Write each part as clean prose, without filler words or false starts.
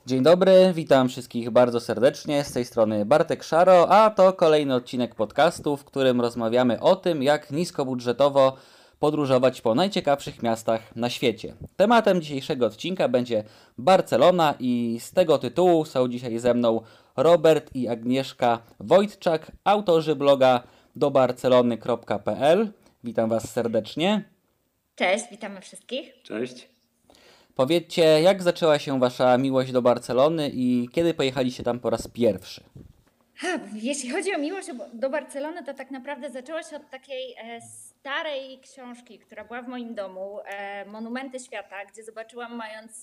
Dzień dobry, witam wszystkich bardzo serdecznie. Z tej strony Bartek Szaro, a to kolejny odcinek podcastu, w którym rozmawiamy o tym, jak niskobudżetowo podróżować po najciekawszych miastach na świecie. Tematem dzisiejszego odcinka będzie Barcelona i z tego tytułu są dzisiaj ze mną Robert i Agnieszka Wojtczak, autorzy bloga dobarcelony.pl. Witam Was serdecznie. Cześć, witamy wszystkich. Cześć. Powiedzcie, jak zaczęła się Wasza miłość do Barcelony i kiedy pojechaliście tam po raz pierwszy? Jeśli chodzi o miłość do Barcelony, to tak naprawdę zaczęło się od takiej starej książki, która była w moim domu, Monumenty Świata, gdzie zobaczyłam, mając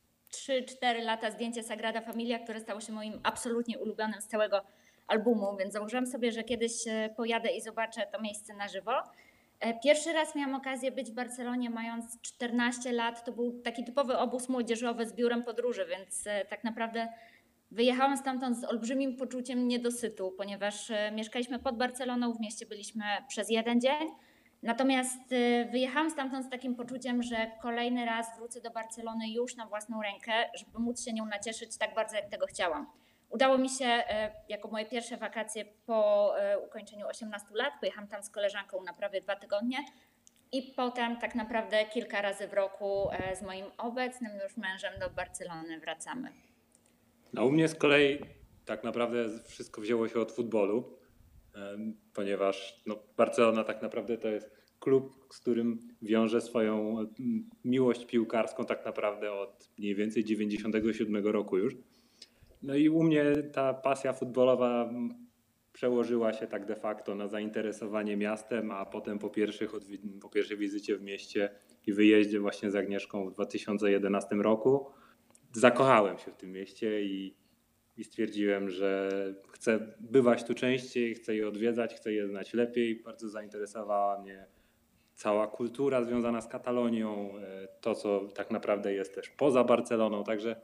3-4 lata, zdjęcie Sagrada Familia, które stało się moim absolutnie ulubionym z całego albumu, więc założyłam sobie, że kiedyś pojadę i zobaczę to miejsce na żywo. Pierwszy raz miałam okazję być w Barcelonie mając 14 lat. To był taki typowy obóz młodzieżowy z biurem podróży, więc tak naprawdę wyjechałam stamtąd z olbrzymim poczuciem niedosytu, ponieważ mieszkaliśmy pod Barceloną, w mieście byliśmy przez jeden dzień. Natomiast wyjechałam stamtąd z takim poczuciem, że kolejny raz wrócę do Barcelony już na własną rękę, żeby móc się nią nacieszyć tak bardzo, jak tego chciałam. Udało mi się jako moje pierwsze wakacje po ukończeniu 18 lat. Pojechałam tam z koleżanką na prawie 2 tygodnie i potem tak naprawdę kilka razy w roku z moim obecnym już mężem do Barcelony wracamy. No u mnie z kolei tak naprawdę wszystko wzięło się od futbolu, ponieważ Barcelona tak naprawdę to jest klub, z którym wiąże swoją miłość piłkarską tak naprawdę od mniej więcej 97 roku już. No i u mnie ta pasja futbolowa przełożyła się tak de facto na zainteresowanie miastem, a potem po pierwszej wizycie w mieście i wyjeździe właśnie z Agnieszką w 2011 roku zakochałem się w tym mieście i stwierdziłem, że chcę bywać tu częściej, chcę je odwiedzać, chcę je znać lepiej. Bardzo zainteresowała mnie cała kultura związana z Katalonią, to co tak naprawdę jest też poza Barceloną, także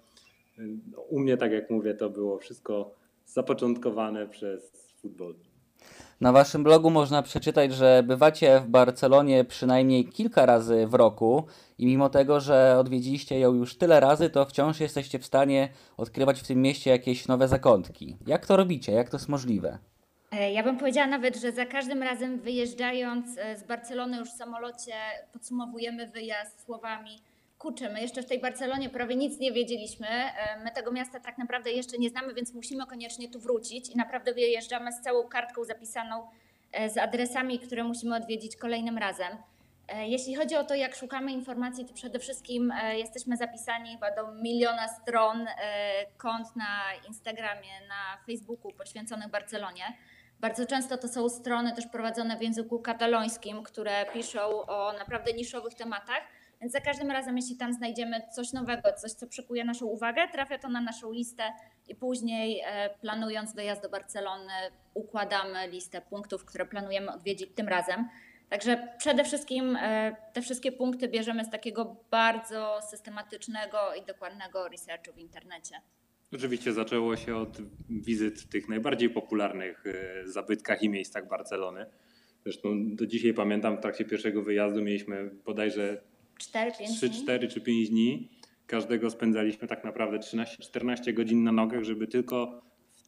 u mnie, tak jak mówię, to było wszystko zapoczątkowane przez futbol. Na Waszym blogu można przeczytać, że bywacie w Barcelonie przynajmniej kilka razy w roku i mimo tego, że odwiedziliście ją już tyle razy, to wciąż jesteście w stanie odkrywać w tym mieście jakieś nowe zakątki. Jak to robicie? Jak to jest możliwe? Ja bym powiedziała nawet, że za każdym razem wyjeżdżając z Barcelony już w samolocie podsumowujemy wyjazd słowami: kurczę, my jeszcze w tej Barcelonie prawie nic nie wiedzieliśmy, my tego miasta tak naprawdę jeszcze nie znamy, więc musimy koniecznie tu wrócić i naprawdę wyjeżdżamy z całą kartką zapisaną z adresami, które musimy odwiedzić kolejnym razem. Jeśli chodzi o to, jak szukamy informacji, to przede wszystkim jesteśmy zapisani chyba do 1 miliona stron kont na Instagramie, na Facebooku poświęconych Barcelonie. Bardzo często to są strony też prowadzone w języku katalońskim, które piszą o naprawdę niszowych tematach, więc za każdym razem, jeśli tam znajdziemy coś nowego, coś, co przykuje naszą uwagę, trafia to na naszą listę i później planując wyjazd do Barcelony układamy listę punktów, które planujemy odwiedzić tym razem. Także przede wszystkim te wszystkie punkty bierzemy z takiego bardzo systematycznego i dokładnego researchu w internecie. Oczywiście zaczęło się od wizyt w tych najbardziej popularnych zabytkach i miejscach Barcelony. Zresztą do dzisiaj pamiętam, w trakcie pierwszego wyjazdu mieliśmy bodajże 3, 4 czy 5 dni. Każdego spędzaliśmy tak naprawdę 13-14 godzin na nogach, żeby tylko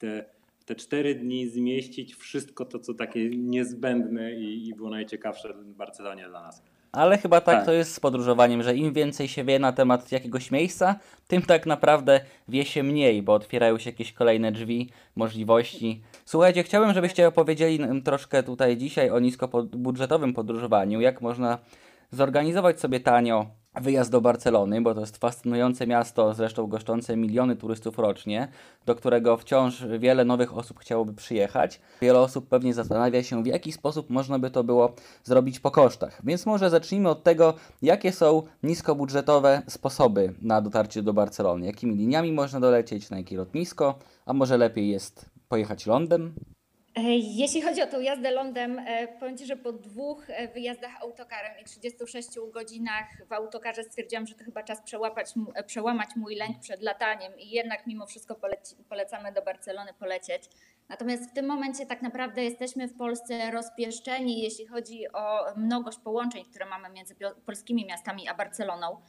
w te 4 dni zmieścić wszystko to, co takie niezbędne i było najciekawsze w Barcelonie dla nas. Ale chyba tak to jest z podróżowaniem, że im więcej się wie na temat jakiegoś miejsca, tym tak naprawdę wie się mniej, bo otwierają się jakieś kolejne drzwi, możliwości. Słuchajcie, chciałbym, żebyście opowiedzieli nam troszkę tutaj dzisiaj o niskobudżetowym podróżowaniu, jak można zorganizować sobie tanio wyjazd do Barcelony, bo to jest fascynujące miasto, zresztą goszczące miliony turystów rocznie, do którego wciąż wiele nowych osób chciałoby przyjechać. Wiele osób pewnie zastanawia się, w jaki sposób można by to było zrobić po kosztach. Więc może zacznijmy od tego, jakie są niskobudżetowe sposoby na dotarcie do Barcelony. Jakimi liniami można dolecieć, na jakie lotnisko, a może lepiej jest pojechać lądem? Jeśli chodzi o tą jazdę lądem, powiem Ci, że po 2 wyjazdach autokarem i 36 godzinach w autokarze stwierdziłam, że to chyba czas przełamać mój lęk przed lataniem i jednak mimo wszystko polecamy do Barcelony polecieć. Natomiast w tym momencie tak naprawdę jesteśmy w Polsce rozpieszczeni, jeśli chodzi o mnogość połączeń, które mamy między polskimi miastami a Barceloną.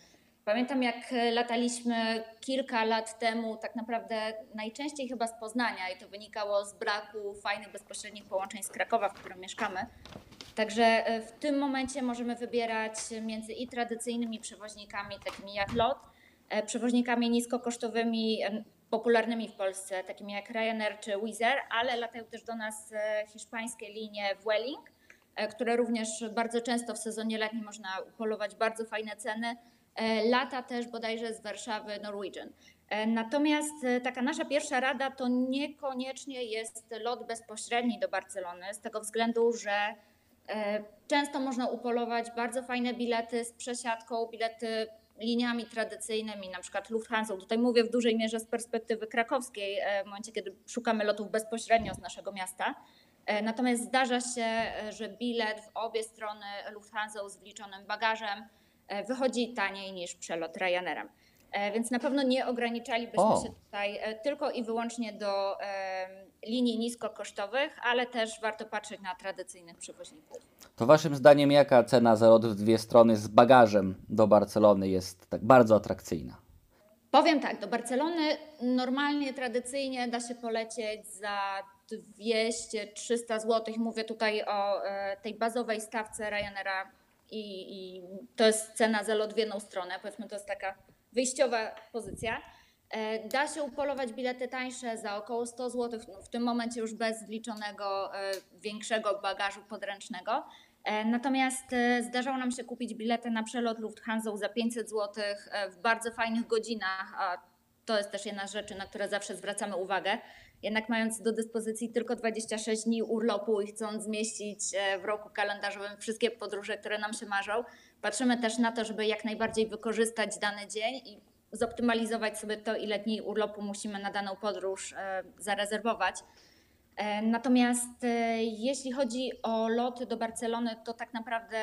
Pamiętam, jak lataliśmy kilka lat temu, tak naprawdę najczęściej chyba z Poznania i to wynikało z braku fajnych, bezpośrednich połączeń z Krakowa, w którym mieszkamy. Także w tym momencie możemy wybierać między i tradycyjnymi przewoźnikami, takimi jak LOT, przewoźnikami niskokosztowymi, popularnymi w Polsce, takimi jak Ryanair czy Wizz Air, ale latają też do nas hiszpańskie linie Vueling, które również bardzo często w sezonie letnim można upolować bardzo fajne ceny. Lata też bodajże z Warszawy Norwegian. Natomiast taka nasza pierwsza rada to niekoniecznie jest lot bezpośredni do Barcelony, z tego względu, że często można upolować bardzo fajne bilety z przesiadką, bilety liniami tradycyjnymi, na przykład Lufthansa. Tutaj mówię w dużej mierze z perspektywy krakowskiej, w momencie, kiedy szukamy lotów bezpośrednio z naszego miasta. Natomiast zdarza się, że bilet w obie strony Lufthansa z wliczonym bagażem wychodzi taniej niż przelot Ryanairem. Więc na pewno nie ograniczalibyśmy się tutaj tylko i wyłącznie do linii niskokosztowych, ale też warto patrzeć na tradycyjnych przewoźników. To waszym zdaniem jaka cena za lot w dwie strony z bagażem do Barcelony jest tak bardzo atrakcyjna? Powiem tak, do Barcelony normalnie, tradycyjnie da się polecieć za 200-300 zł. Mówię tutaj o tej bazowej stawce Ryanaira i to jest cena za lot w jedną stronę. Powiedzmy, to jest taka wyjściowa pozycja. Da się upolować bilety tańsze za około 100 zł, w tym momencie już bez wliczonego większego bagażu podręcznego. Natomiast zdarzało nam się kupić bilety na przelot Lufthansa za 500 zł w bardzo fajnych godzinach, a to jest też jedna z rzeczy, na które zawsze zwracamy uwagę. Jednak mając do dyspozycji tylko 26 dni urlopu i chcąc zmieścić w roku kalendarzowym wszystkie podróże, które nam się marzą, patrzymy też na to, żeby jak najbardziej wykorzystać dany dzień i zoptymalizować sobie to, ile dni urlopu musimy na daną podróż zarezerwować. Natomiast jeśli chodzi o loty do Barcelony, to tak naprawdę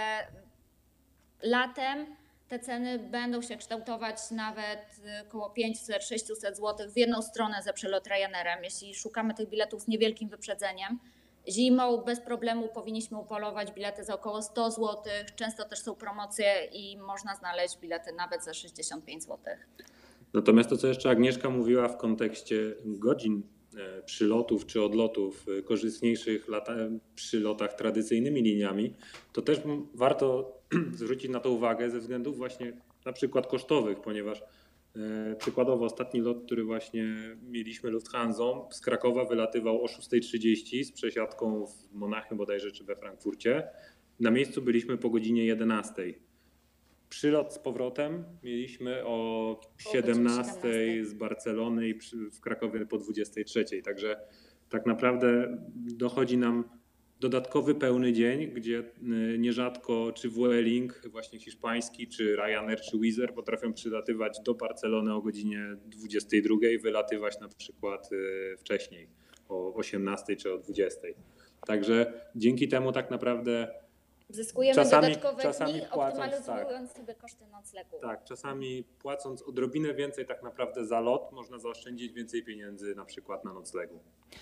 latem te ceny będą się kształtować nawet około 500-600 zł w jedną stronę za przelot Ryanairem. Jeśli szukamy tych biletów z niewielkim wyprzedzeniem, zimą bez problemu powinniśmy upolować bilety za około 100 zł. Często też są promocje i można znaleźć bilety nawet za 65 zł. Natomiast to, co jeszcze Agnieszka mówiła w kontekście godzin przylotów czy odlotów korzystniejszych przy lotach tradycyjnymi liniami, to też warto zwrócić na to uwagę ze względów właśnie na przykład kosztowych, ponieważ przykładowo ostatni lot, który właśnie mieliśmy Lufthansa z Krakowa wylatywał o 6:30 z przesiadką w Monachium bodajże czy we Frankfurcie. Na miejscu byliśmy po godzinie 11. Przylot z powrotem mieliśmy o 17 z Barcelony i w Krakowie po 23. Także tak naprawdę dochodzi nam dodatkowy pełny dzień, gdzie nierzadko czy Vueling właśnie hiszpański, czy Ryanair, czy Wizz Air potrafią przylatywać do Barcelony o godzinie 22, wylatywać na przykład wcześniej o 18 czy o 20. Także dzięki temu tak naprawdę zyskujemy dodatkowe dni, płacąc, optymalizując sobie koszty noclegu. Tak, czasami płacąc odrobinę więcej tak naprawdę za lot, można zaoszczędzić więcej pieniędzy na przykład na noclegu.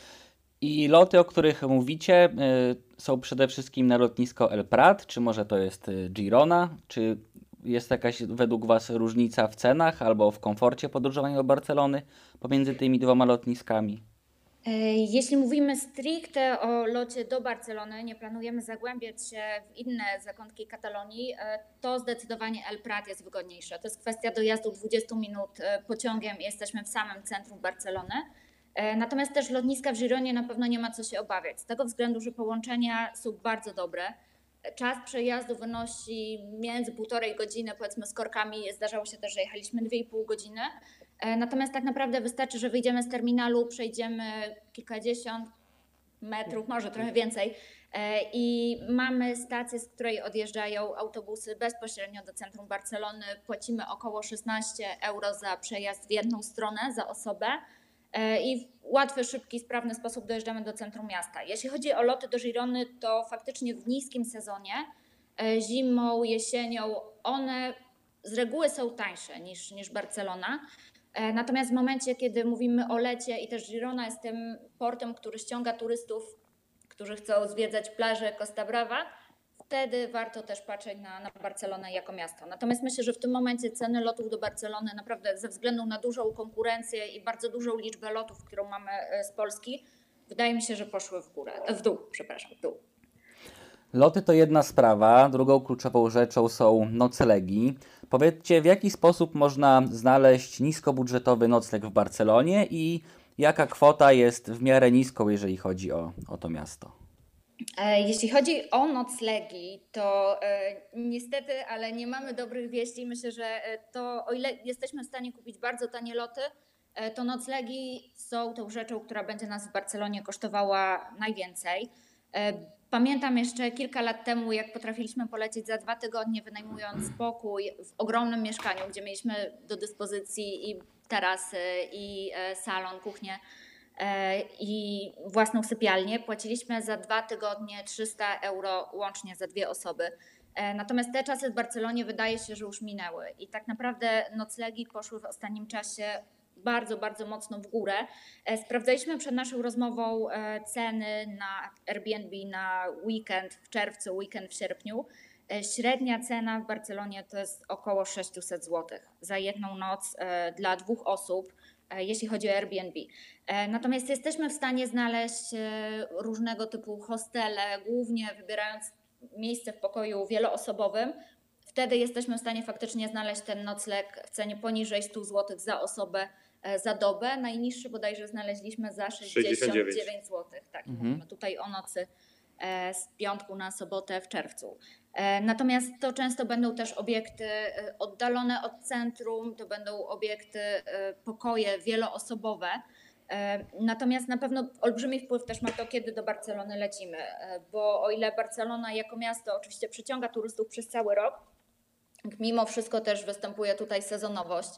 I loty, o których mówicie, są przede wszystkim na lotnisko El Prat, czy może to jest Girona? Czy jest jakaś według was różnica w cenach albo w komforcie podróżowania do Barcelony pomiędzy tymi dwoma lotniskami? Jeśli mówimy stricte o locie do Barcelony, nie planujemy zagłębiać się w inne zakątki Katalonii, to zdecydowanie El Prat jest wygodniejsze. To jest kwestia dojazdu 20 minut pociągiem i jesteśmy w samym centrum Barcelony. Natomiast też lotniska w Gironie na pewno nie ma co się obawiać, z tego względu, że połączenia są bardzo dobre. Czas przejazdu wynosi między 1,5 godziny, powiedzmy z korkami, zdarzało się też, że jechaliśmy 2,5 godziny. Natomiast tak naprawdę wystarczy, że wyjdziemy z terminalu, przejdziemy kilkadziesiąt metrów, może trochę więcej i mamy stację, z której odjeżdżają autobusy bezpośrednio do centrum Barcelony. Płacimy około 16 euro za przejazd w jedną stronę za osobę i w łatwy, szybki, sprawny sposób dojeżdżamy do centrum miasta. Jeśli chodzi o loty do Girony, to faktycznie w niskim sezonie, zimą, jesienią, one z reguły są tańsze niż Barcelona. Natomiast w momencie, kiedy mówimy o lecie i też Girona jest tym portem, który ściąga turystów, którzy chcą zwiedzać plażę Costa Brava, wtedy warto też patrzeć na Barcelonę jako miasto. Natomiast myślę, że w tym momencie ceny lotów do Barcelony naprawdę ze względu na dużą konkurencję i bardzo dużą liczbę lotów, którą mamy z Polski, wydaje mi się, że poszły w dół. Loty to jedna sprawa, drugą kluczową rzeczą są noclegi. Powiedzcie, w jaki sposób można znaleźć niskobudżetowy nocleg w Barcelonie i jaka kwota jest w miarę niską, jeżeli chodzi o to miasto? Jeśli chodzi o noclegi, to niestety, ale nie mamy dobrych wieści. Myślę, że to o ile jesteśmy w stanie kupić bardzo tanie loty, to noclegi są tą rzeczą, która będzie nas w Barcelonie kosztowała najwięcej. Pamiętam jeszcze kilka lat temu, jak potrafiliśmy polecieć za 2 tygodnie, wynajmując pokój w ogromnym mieszkaniu, gdzie mieliśmy do dyspozycji i tarasy, i salon, kuchnię i własną sypialnię. Płaciliśmy za 2 tygodnie 300 euro łącznie za 2 osoby. Natomiast te czasy w Barcelonie wydaje się, że już minęły i tak naprawdę noclegi poszły w ostatnim czasie bardzo, bardzo mocno w górę. Sprawdzaliśmy przed naszą rozmową ceny na Airbnb na weekend w czerwcu, weekend w sierpniu. Średnia cena w Barcelonie to jest około 600 zł za jedną noc dla 2 osób, jeśli chodzi o Airbnb. Natomiast jesteśmy w stanie znaleźć różnego typu hostele, głównie wybierając miejsce w pokoju wieloosobowym. Wtedy jesteśmy w stanie faktycznie znaleźć ten nocleg w cenie poniżej 100 zł za osobę za dobę. Najniższy bodajże znaleźliśmy za 69 zł. Tak, mówimy tutaj o nocy z piątku na sobotę w czerwcu. Natomiast to często będą też obiekty oddalone od centrum, to będą obiekty, pokoje wieloosobowe. Natomiast na pewno olbrzymi wpływ też ma to, kiedy do Barcelony lecimy, bo o ile Barcelona jako miasto oczywiście przyciąga turystów przez cały rok, mimo wszystko też występuje tutaj sezonowość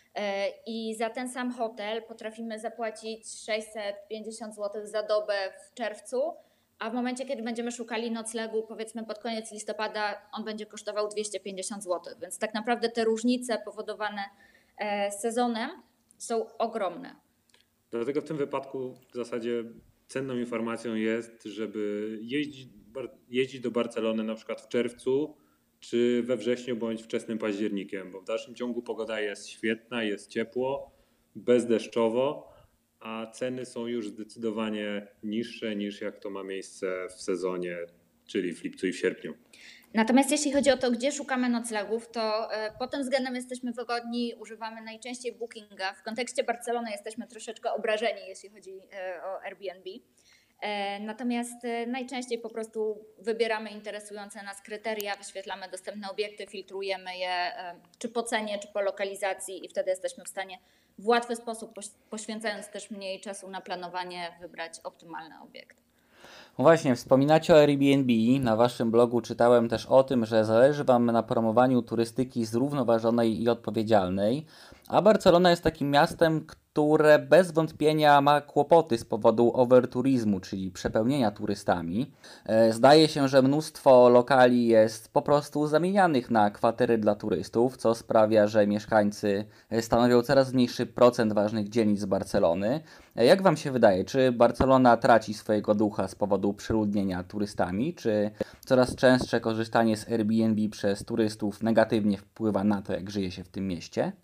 i za ten sam hotel potrafimy zapłacić 650 zł za dobę w czerwcu, a w momencie, kiedy będziemy szukali noclegu, powiedzmy pod koniec listopada, on będzie kosztował 250 zł. Więc tak naprawdę te różnice powodowane sezonem są ogromne. Dlatego w tym wypadku w zasadzie cenną informacją jest, żeby jeździć do Barcelony na przykład w czerwcu, czy we wrześniu bądź wczesnym październikiem, bo w dalszym ciągu pogoda jest świetna, jest ciepło, bezdeszczowo, a ceny są już zdecydowanie niższe niż jak to ma miejsce w sezonie, czyli w lipcu i w sierpniu. Natomiast jeśli chodzi o to, gdzie szukamy noclegów, to pod tym względem jesteśmy wygodni, używamy najczęściej Bookinga. W kontekście Barcelony jesteśmy troszeczkę obrażeni, jeśli chodzi o Airbnb. Natomiast najczęściej po prostu wybieramy interesujące nas kryteria, wyświetlamy dostępne obiekty, filtrujemy je czy po cenie, czy po lokalizacji i wtedy jesteśmy w stanie w łatwy sposób, poświęcając też mniej czasu na planowanie, wybrać optymalny obiekt. No właśnie, wspominacie o Airbnb. Na waszym blogu czytałem też o tym, że zależy wam na promowaniu turystyki zrównoważonej i odpowiedzialnej, a Barcelona jest takim miastem, które bez wątpienia ma kłopoty z powodu overturizmu, czyli przepełnienia turystami. Zdaje się, że mnóstwo lokali jest po prostu zamienianych na kwatery dla turystów, co sprawia, że mieszkańcy stanowią coraz mniejszy procent ważnych dzielnic Barcelony. Jak wam się wydaje, czy Barcelona traci swojego ducha z powodu przeludnienia turystami, czy coraz częstsze korzystanie z Airbnb przez turystów negatywnie wpływa na to, jak żyje się w tym mieście?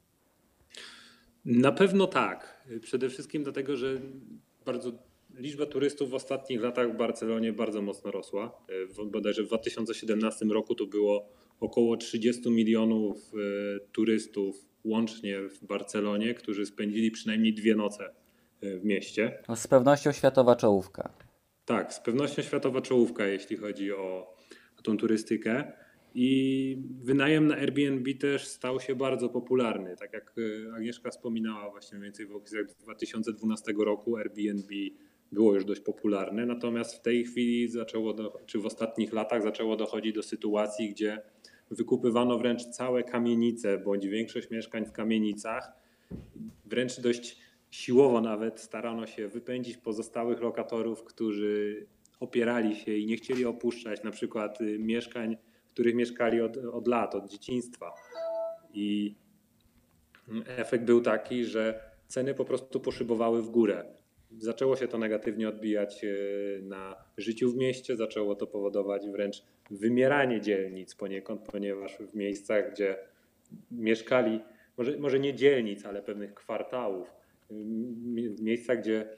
Na pewno tak. Przede wszystkim dlatego, że liczba turystów w ostatnich latach w Barcelonie bardzo mocno rosła. Bodajże w 2017 roku to było około 30 milionów turystów łącznie w Barcelonie, którzy spędzili przynajmniej 2 noce w mieście. No, z pewnością światowa czołówka. Tak, z pewnością światowa czołówka, jeśli chodzi o tą turystykę. I wynajem na Airbnb też stał się bardzo popularny. Tak jak Agnieszka wspominała, właśnie mniej więcej w okolicach 2012 roku Airbnb było już dość popularne. Natomiast w tej chwili czy w ostatnich latach zaczęło dochodzić do sytuacji, gdzie wykupywano wręcz całe kamienice, bądź większość mieszkań w kamienicach. Wręcz dość siłowo nawet starano się wypędzić pozostałych lokatorów, którzy opierali się i nie chcieli opuszczać na przykład mieszkań, w których mieszkali od lat, od dzieciństwa. I efekt był taki, że ceny po prostu poszybowały w górę. Zaczęło się to negatywnie odbijać na życiu w mieście, zaczęło to powodować wręcz wymieranie dzielnic poniekąd, ponieważ w miejscach, gdzie mieszkali, może nie dzielnic, ale pewnych kwartałów, w miejscach, gdzie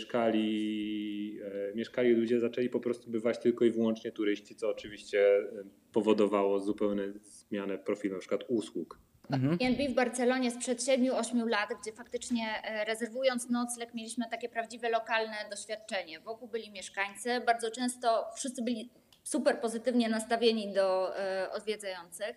mieszkali ludzie, zaczęli po prostu bywać tylko i wyłącznie turyści, co oczywiście powodowało zupełną zmianę profilu na przykład usług. Airbnb w Barcelonie sprzed 7-8 lat, gdzie faktycznie rezerwując nocleg mieliśmy takie prawdziwe lokalne doświadczenie. Wokół byli mieszkańcy, bardzo często wszyscy byli super pozytywnie nastawieni do odwiedzających.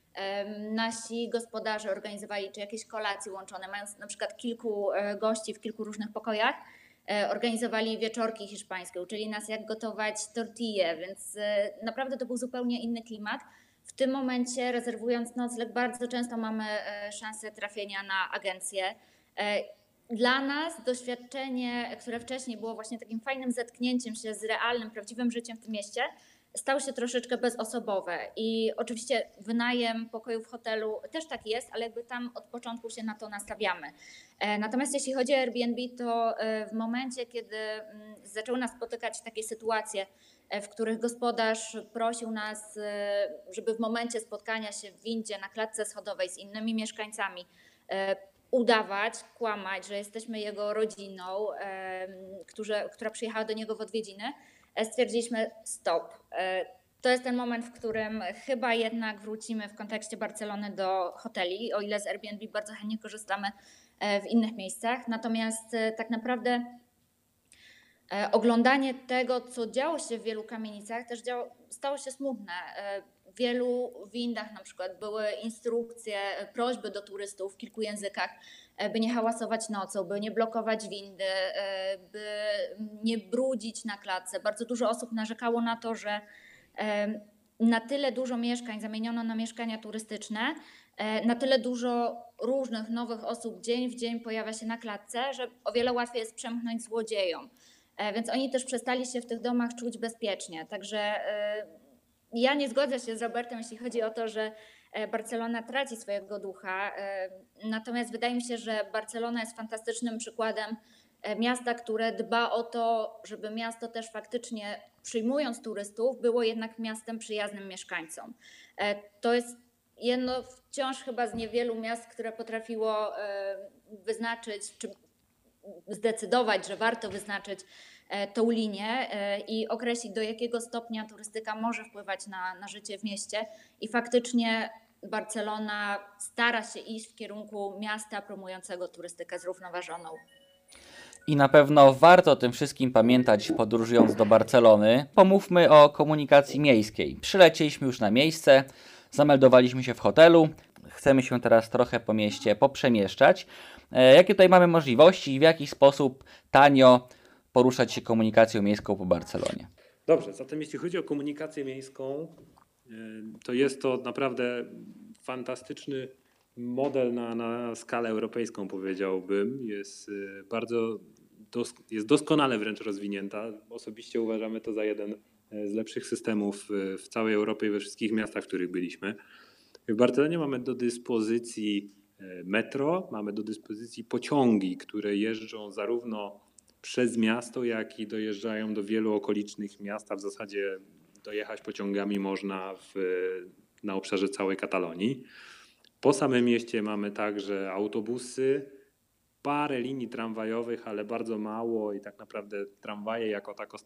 Nasi gospodarze organizowali czy jakieś kolacje łączone, mając na przykład kilku gości w kilku różnych pokojach, organizowali wieczorki hiszpańskie, uczyli nas jak gotować tortille, więc naprawdę to był zupełnie inny klimat. W tym momencie rezerwując nocleg bardzo często mamy szansę trafienia na agencję. Dla nas doświadczenie, które wcześniej było właśnie takim fajnym zetknięciem się z realnym, prawdziwym życiem w tym mieście, stało się troszeczkę bezosobowe i oczywiście wynajem pokoju w hotelu też tak jest, ale jakby tam od początku się na to nastawiamy. Natomiast jeśli chodzi o Airbnb, to w momencie, kiedy zaczęły nas spotykać takie sytuacje, w których gospodarz prosił nas, żeby w momencie spotkania się w windzie na klatce schodowej z innymi mieszkańcami udawać, kłamać, że jesteśmy jego rodziną, która przyjechała do niego w odwiedziny, stwierdziliśmy stop. To jest ten moment, w którym chyba jednak wrócimy w kontekście Barcelony do hoteli, o ile z Airbnb bardzo chętnie korzystamy w innych miejscach. Natomiast tak naprawdę oglądanie tego, co działo się w wielu kamienicach, też stało się smutne. W wielu windach na przykład były instrukcje, prośby do turystów w kilku językach, by nie hałasować nocą, by nie blokować windy, by nie brudzić na klatce. Bardzo dużo osób narzekało na to, że na tyle dużo mieszkań zamieniono na mieszkania turystyczne, na tyle dużo różnych nowych osób dzień w dzień pojawia się na klatce, że o wiele łatwiej jest przemknąć złodziejom. Więc oni też przestali się w tych domach czuć bezpiecznie. Także ja nie zgodzę się z Robertem, jeśli chodzi o to, że Barcelona traci swojego ducha. Natomiast wydaje mi się, że Barcelona jest fantastycznym przykładem miasta, które dba o to, żeby miasto też faktycznie przyjmując turystów, było jednak miastem przyjaznym mieszkańcom. To jest jedno wciąż chyba z niewielu miast, które potrafiło wyznaczyć, czy zdecydować, że warto wyznaczyć tą linię i określić, do jakiego stopnia turystyka może wpływać na życie w mieście. I faktycznie Barcelona stara się iść w kierunku miasta promującego turystykę zrównoważoną. I na pewno warto o tym wszystkim pamiętać, podróżując do Barcelony. Pomówmy o komunikacji miejskiej. Przylecieliśmy już na miejsce, zameldowaliśmy się w hotelu, chcemy się teraz trochę po mieście poprzemieszczać. Jakie tutaj mamy możliwości i w jaki sposób tanio poruszać się komunikacją miejską po Barcelonie? Dobrze, zatem jeśli chodzi o komunikację miejską, to jest to naprawdę fantastyczny model na skalę europejską, powiedziałbym. Jest doskonale wręcz rozwinięta. Osobiście uważamy to za jeden z lepszych systemów w całej Europie i we wszystkich miastach, w których byliśmy. W Barcelonie mamy do dyspozycji metro, mamy do dyspozycji pociągi, które jeżdżą zarówno przez miasto, jak i dojeżdżają do wielu okolicznych miast, a w zasadzie dojechać pociągami można na obszarze całej Katalonii. Po samym mieście mamy także autobusy, parę linii tramwajowych, ale bardzo mało i tak naprawdę tramwaje jako tako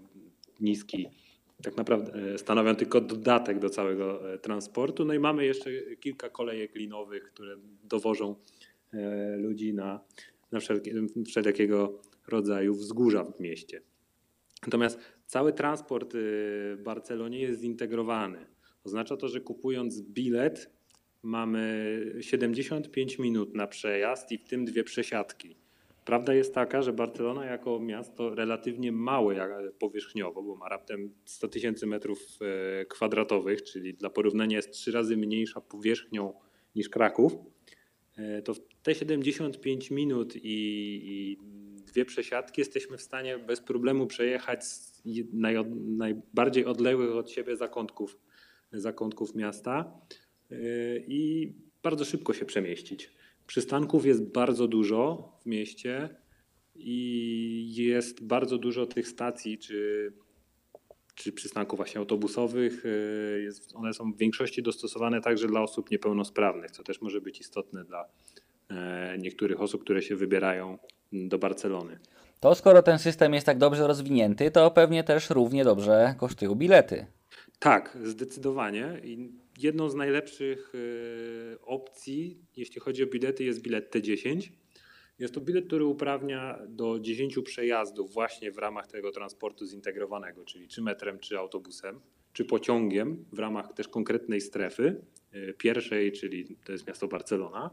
stanowią tylko dodatek do całego transportu. No i mamy jeszcze kilka kolejek linowych, które dowożą ludzi na wszelkiego rodzaju wzgórza w mieście. Natomiast cały transport w Barcelonie jest zintegrowany. Oznacza to, że kupując bilet mamy 75 minut na przejazd i w tym 2 przesiadki. Prawda jest taka, że Barcelona jako miasto relatywnie małe powierzchniowo, bo ma raptem 100 000 metrów kwadratowych, czyli dla porównania jest 3 razy mniejsza powierzchnią niż Kraków, to w te 75 minut i 2 przesiadki jesteśmy w stanie bez problemu przejechać z najbardziej odległych od siebie zakątków miasta i bardzo szybko się przemieścić. Przystanków jest bardzo dużo w mieście. i jest bardzo dużo tych stacji czy przystanków właśnie autobusowych. One są w większości dostosowane także dla osób niepełnosprawnych, co też może być istotne dla niektórych osób, które się wybierają do Barcelony. To skoro ten system jest tak dobrze rozwinięty, to pewnie też równie dobrze kosztują bilety. Tak, zdecydowanie. I jedną z najlepszych opcji, jeśli chodzi o bilety, jest bilet T10. Jest to bilet, który uprawnia do 10 przejazdów właśnie w ramach tego transportu zintegrowanego, czyli czy metrem, czy autobusem, czy pociągiem w ramach też konkretnej strefy pierwszej, czyli to jest miasto Barcelona.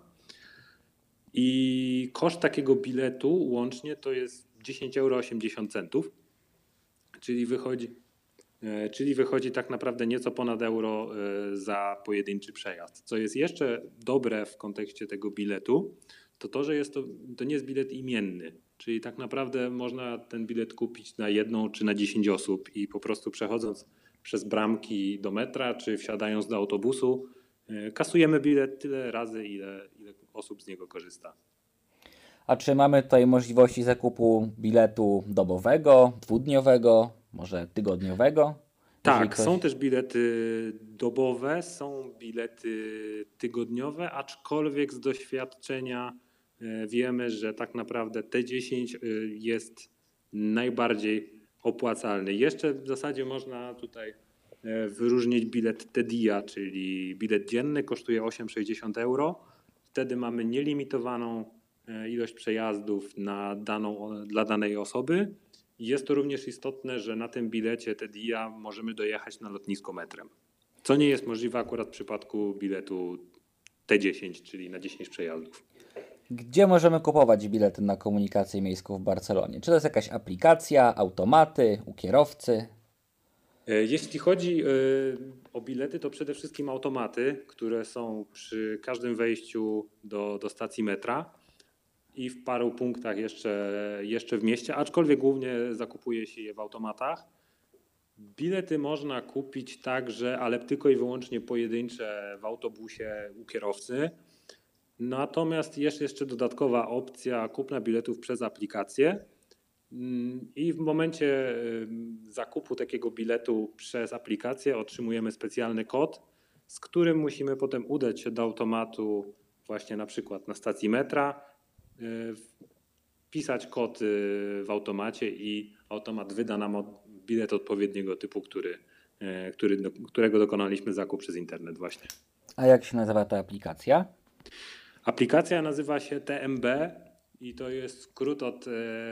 I koszt takiego biletu łącznie to jest 10,80 €, czyli wychodzi tak naprawdę nieco ponad euro za pojedynczy przejazd. Co jest jeszcze dobre w kontekście tego biletu, to że to nie jest bilet imienny, czyli tak naprawdę można ten bilet kupić na 1 czy na 10 osób i po prostu przechodząc przez bramki do metra czy wsiadając do autobusu, kasujemy bilet tyle razy, ile osób z niego korzysta. A czy mamy tutaj możliwości zakupu biletu dobowego, dwudniowego, może tygodniowego? Jeżeli Tak, ktoś- są też bilety dobowe, są bilety tygodniowe, aczkolwiek z doświadczenia wiemy, że tak naprawdę T10 jest najbardziej opłacalny. Jeszcze w zasadzie można tutaj wyróżnić bilet T-Dia, czyli bilet dzienny, kosztuje 8,60 €. Wtedy mamy nielimitowaną ilość przejazdów dla danej osoby. Jest to również istotne, że na tym bilecie T-Dia możemy dojechać na lotnisko metrem, co nie jest możliwe akurat w przypadku biletu T10, czyli na 10 przejazdów. Gdzie możemy kupować bilety na komunikację miejską w Barcelonie? Czy to jest jakaś aplikacja, automaty, u kierowcy? Jeśli chodzi o bilety, to przede wszystkim automaty, które są przy każdym wejściu do stacji metra i w paru punktach jeszcze w mieście, aczkolwiek głównie zakupuje się je w automatach. Bilety można kupić także, ale tylko i wyłącznie pojedyncze w autobusie u kierowcy. Natomiast jest jeszcze dodatkowa opcja kupna biletów przez aplikację. I w momencie zakupu takiego biletu przez aplikację otrzymujemy specjalny kod, z którym musimy potem udać się do automatu właśnie na przykład na stacji metra, wpisać kod w automacie i automat wyda nam bilet odpowiedniego typu, którego dokonaliśmy zakup przez internet właśnie. A jak się nazywa ta aplikacja? Aplikacja nazywa się TMB i to jest skrót od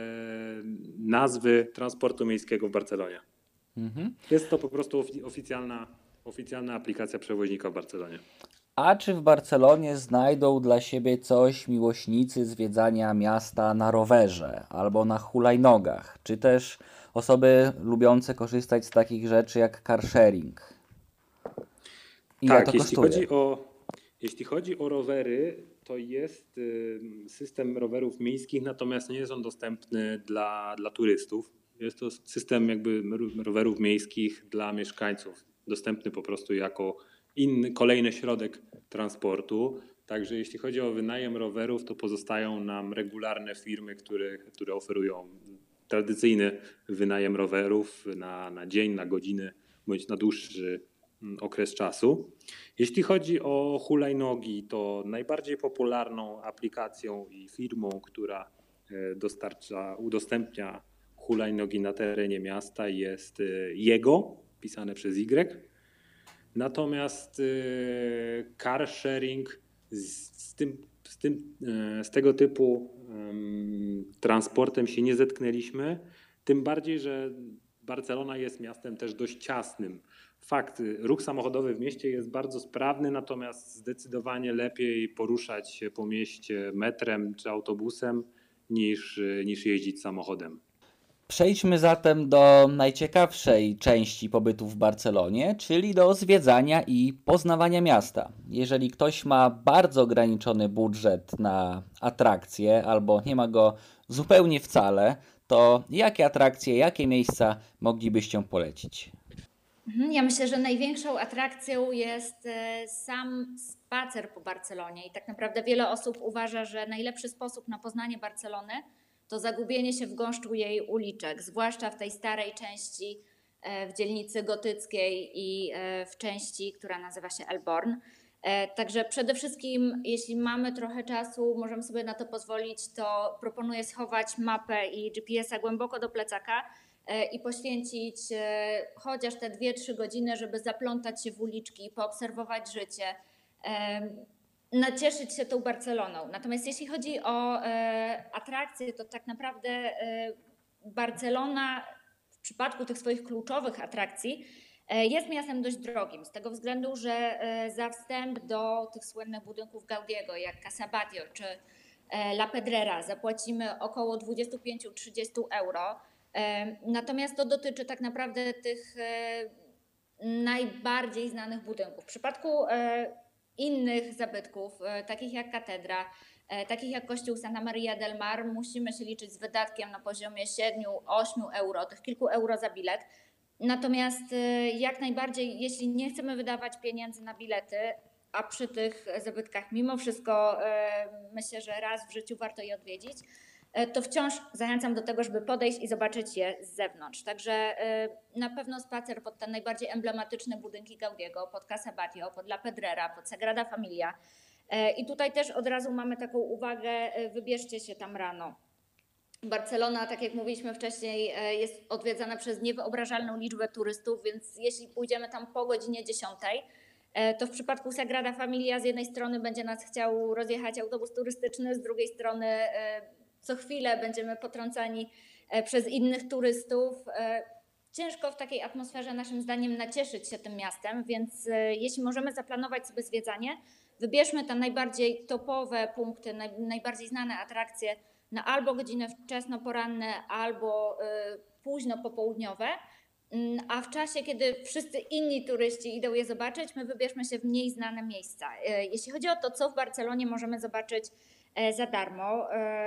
nazwy transportu miejskiego w Barcelonie. Jest to po prostu oficjalna aplikacja przewoźnika w Barcelonie. A czy w Barcelonie znajdą dla siebie coś miłośnicy zwiedzania miasta na rowerze albo na hulajnogach? Czy też osoby lubiące korzystać z takich rzeczy jak car sharing? Ile Tak, to kosztuje? jeśli chodzi o rowery, to jest system rowerów miejskich, natomiast nie jest on dostępny dla turystów. Jest to system jakby rowerów miejskich dla mieszkańców, dostępny po prostu jako kolejny środek transportu. Także jeśli chodzi o wynajem rowerów, to pozostają nam regularne firmy, które oferują tradycyjny wynajem rowerów na dzień, na godziny bądź na dłuższy okres czasu. Jeśli chodzi o hulajnogi, to najbardziej popularną aplikacją i firmą, która udostępnia hulajnogi na terenie miasta jest Jego, pisane przez Y. Natomiast car sharing z tego typu transportem się nie zetknęliśmy, tym bardziej, że Barcelona jest miastem też dość ciasnym. Fakt, ruch samochodowy w mieście jest bardzo sprawny, natomiast zdecydowanie lepiej poruszać się po mieście metrem czy autobusem niż jeździć samochodem. Przejdźmy zatem do najciekawszej części pobytu w Barcelonie, czyli do zwiedzania i poznawania miasta. Jeżeli ktoś ma bardzo ograniczony budżet na atrakcje albo nie ma go zupełnie wcale, to jakie atrakcje, jakie miejsca moglibyście polecić? Ja myślę, że największą atrakcją jest sam spacer po Barcelonie i tak naprawdę wiele osób uważa, że najlepszy sposób na poznanie Barcelony to zagubienie się w gąszczu jej uliczek, zwłaszcza w tej starej części w dzielnicy gotyckiej i w części, która nazywa się Elborn. Także przede wszystkim, jeśli mamy trochę czasu, możemy sobie na to pozwolić, to proponuję schować mapę i GPS-a głęboko do plecaka i poświęcić chociaż te 2-3 godziny, żeby zaplątać się w uliczki, poobserwować życie, nacieszyć się tą Barceloną. Natomiast jeśli chodzi o atrakcje, to tak naprawdę Barcelona w przypadku tych swoich kluczowych atrakcji jest miastem dość drogim, z tego względu, że za wstęp do tych słynnych budynków Gaudiego, jak Casa Batlló czy La Pedrera, zapłacimy około 25-30 euro. Natomiast to dotyczy tak naprawdę tych najbardziej znanych budynków. W przypadku innych zabytków, takich jak katedra, takich jak kościół Santa Maria del Mar, musimy się liczyć z wydatkiem na poziomie 7-8 euro, tych kilku euro za bilet. Natomiast jak najbardziej, jeśli nie chcemy wydawać pieniędzy na bilety, a przy tych zabytkach mimo wszystko myślę, że raz w życiu warto je odwiedzić, to wciąż zachęcam do tego, żeby podejść i zobaczyć je z zewnątrz. Także na pewno spacer pod te najbardziej emblematyczne budynki Gaudiego, pod Casa Batlló, pod La Pedrera, pod Sagrada Familia. I tutaj też od razu mamy taką uwagę, wybierzcie się tam rano. Barcelona, tak jak mówiliśmy wcześniej, jest odwiedzana przez niewyobrażalną liczbę turystów, więc jeśli pójdziemy tam po godzinie 10, to w przypadku Sagrada Familia z jednej strony będzie nas chciał rozjechać autobus turystyczny, z drugiej strony co chwilę będziemy potrącani przez innych turystów. Ciężko w takiej atmosferze naszym zdaniem nacieszyć się tym miastem, więc jeśli możemy zaplanować sobie zwiedzanie, wybierzmy te najbardziej topowe punkty, najbardziej znane atrakcje na albo godziny wczesno-poranne, albo późno popołudniowe, a w czasie, kiedy wszyscy inni turyści idą je zobaczyć, my wybierzmy się w mniej znane miejsca. Jeśli chodzi o to, co w Barcelonie możemy zobaczyć za darmo,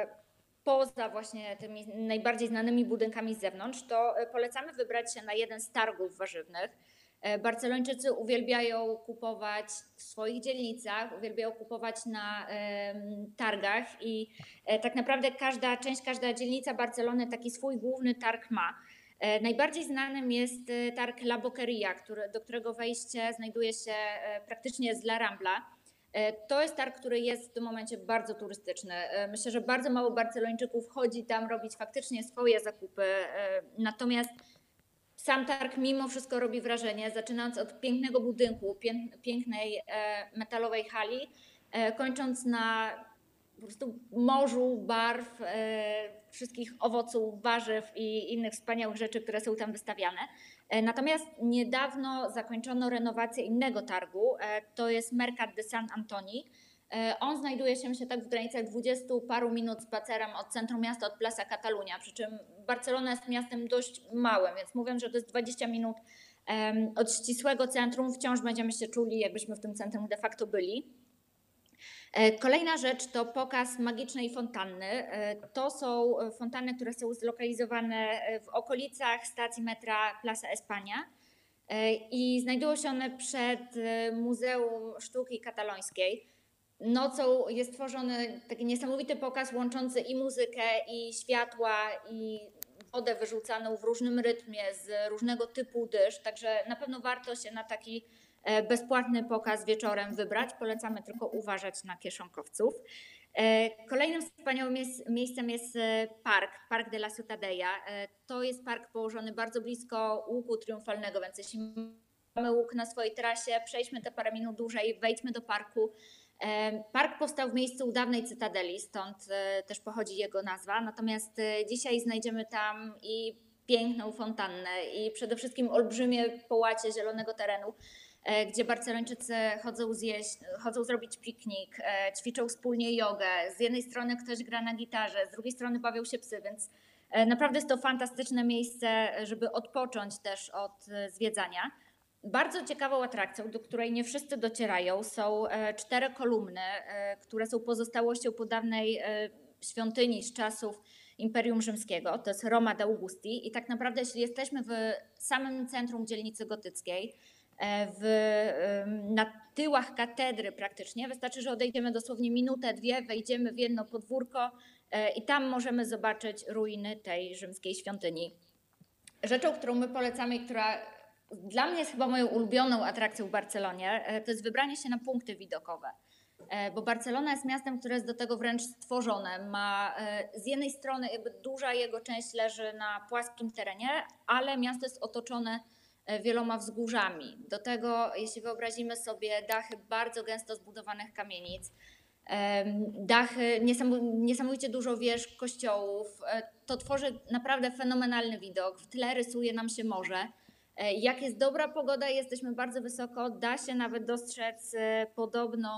poza właśnie tymi najbardziej znanymi budynkami z zewnątrz, to polecamy wybrać się na jeden z targów warzywnych. Barcelończycy uwielbiają kupować w swoich dzielnicach, uwielbiają kupować na targach i tak naprawdę każda dzielnica Barcelony taki swój główny targ ma. Najbardziej znanym jest targ La Boqueria, do którego wejście znajduje się praktycznie z La Rambla. To jest targ, który jest w tym momencie bardzo turystyczny. Myślę, że bardzo mało Barcelończyków chodzi tam robić faktycznie swoje zakupy, natomiast sam targ mimo wszystko robi wrażenie, zaczynając od pięknego budynku, pięknej metalowej hali, kończąc na po prostu morzu barw, wszystkich owoców, warzyw i innych wspaniałych rzeczy, które są tam wystawiane. Natomiast niedawno zakończono renowację innego targu, to jest Mercat de Sant Antoni. On znajduje się tak w granicach 20 paru minut spacerem od centrum miasta, od Plaça Catalunya, przy czym Barcelona jest miastem dość małym, więc mówiąc, że to jest 20 minut od ścisłego centrum, wciąż będziemy się czuli, jakbyśmy w tym centrum de facto byli. Kolejna rzecz to pokaz magicznej fontanny. To są fontanny, które są zlokalizowane w okolicach stacji metra Plaza España i znajdują się one przed Muzeum Sztuki Katalońskiej. Nocą jest tworzony taki niesamowity pokaz łączący i muzykę, i światła, i wodę wyrzucaną w różnym rytmie z różnego typu dysz, także na pewno warto się na taki bezpłatny pokaz wieczorem wybrać. Polecamy tylko uważać na kieszonkowców. Kolejnym wspaniałym miejscem jest Park de la Ciutadella. To jest park położony bardzo blisko łuku triumfalnego, więc jeśli mamy łuk na swojej trasie, przejdźmy te parę minut dłużej, wejdźmy do parku. Park powstał w miejscu dawnej cytadeli, stąd też pochodzi jego nazwa, natomiast dzisiaj znajdziemy tam i piękną fontannę i przede wszystkim olbrzymie połacie zielonego terenu, gdzie Barcelończycy chodzą zjeść, chodzą zrobić piknik, ćwiczą wspólnie jogę. Z jednej strony ktoś gra na gitarze, z drugiej strony bawią się psy, więc naprawdę jest to fantastyczne miejsce, żeby odpocząć też od zwiedzania. Bardzo ciekawą atrakcją, do której nie wszyscy docierają, są 4 kolumny, które są pozostałością po dawnej świątyni z czasów Imperium Rzymskiego. To jest Roma d'Augusti i tak naprawdę jeśli jesteśmy w samym centrum dzielnicy gotyckiej, na tyłach katedry praktycznie, wystarczy, że odejdziemy dosłownie minutę, dwie, wejdziemy w jedno podwórko i tam możemy zobaczyć ruiny tej rzymskiej świątyni. Rzeczą, którą my polecamy i która dla mnie jest chyba moją ulubioną atrakcją w Barcelonie, to jest wybranie się na punkty widokowe. Bo Barcelona jest miastem, które jest do tego wręcz stworzone. Ma z jednej strony jakby duża jego część leży na płaskim terenie, ale miasto jest otoczone wieloma wzgórzami. Do tego, jeśli wyobrazimy sobie dachy bardzo gęsto zbudowanych kamienic, dachy, niesamowicie dużo wież kościołów, to tworzy naprawdę fenomenalny widok. W tle rysuje nam się morze. Jak jest dobra pogoda, jesteśmy bardzo wysoko, da się nawet dostrzec podobno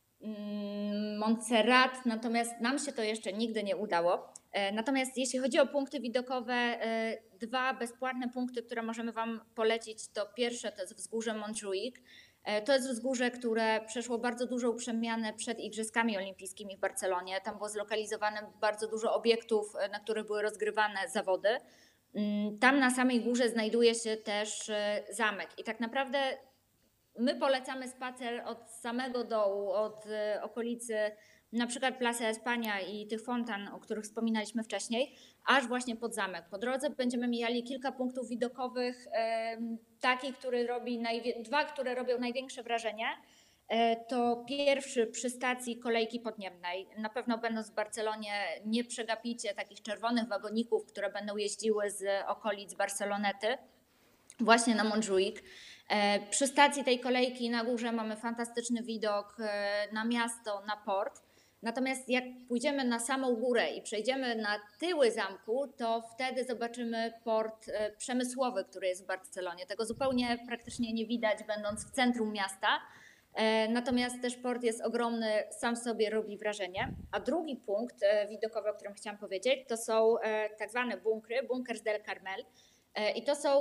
Montserrat, natomiast nam się to jeszcze nigdy nie udało. Natomiast jeśli chodzi o punkty widokowe, 2 bezpłatne punkty, które możemy Wam polecić, to pierwsze to jest wzgórze Montjuïc. To jest wzgórze, które przeszło bardzo dużą przemianę przed Igrzyskami Olimpijskimi w Barcelonie. Tam było zlokalizowane bardzo dużo obiektów, na których były rozgrywane zawody. Tam na samej górze znajduje się też zamek i tak naprawdę my polecamy spacer od samego dołu, od okolicy na przykład Plaza España i tych fontan, o których wspominaliśmy wcześniej, aż właśnie pod zamek. Po drodze będziemy mijali kilka punktów widokowych, takich, dwa, które robią największe wrażenie. To pierwszy przy stacji kolejki podniebnej. Na pewno będąc w Barcelonie nie przegapicie takich czerwonych wagoników, które będą jeździły z okolic Barcelonety właśnie na Montjuïc. Przy stacji tej kolejki na górze mamy fantastyczny widok na miasto, na port. Natomiast jak pójdziemy na samą górę i przejdziemy na tyły zamku, to wtedy zobaczymy port przemysłowy, który jest w Barcelonie. Tego zupełnie praktycznie nie widać, będąc w centrum miasta. Natomiast też port jest ogromny, sam w sobie robi wrażenie. A drugi punkt widokowy, o którym chciałam powiedzieć, to są tak zwane bunkry, Bunkers del Carmel. I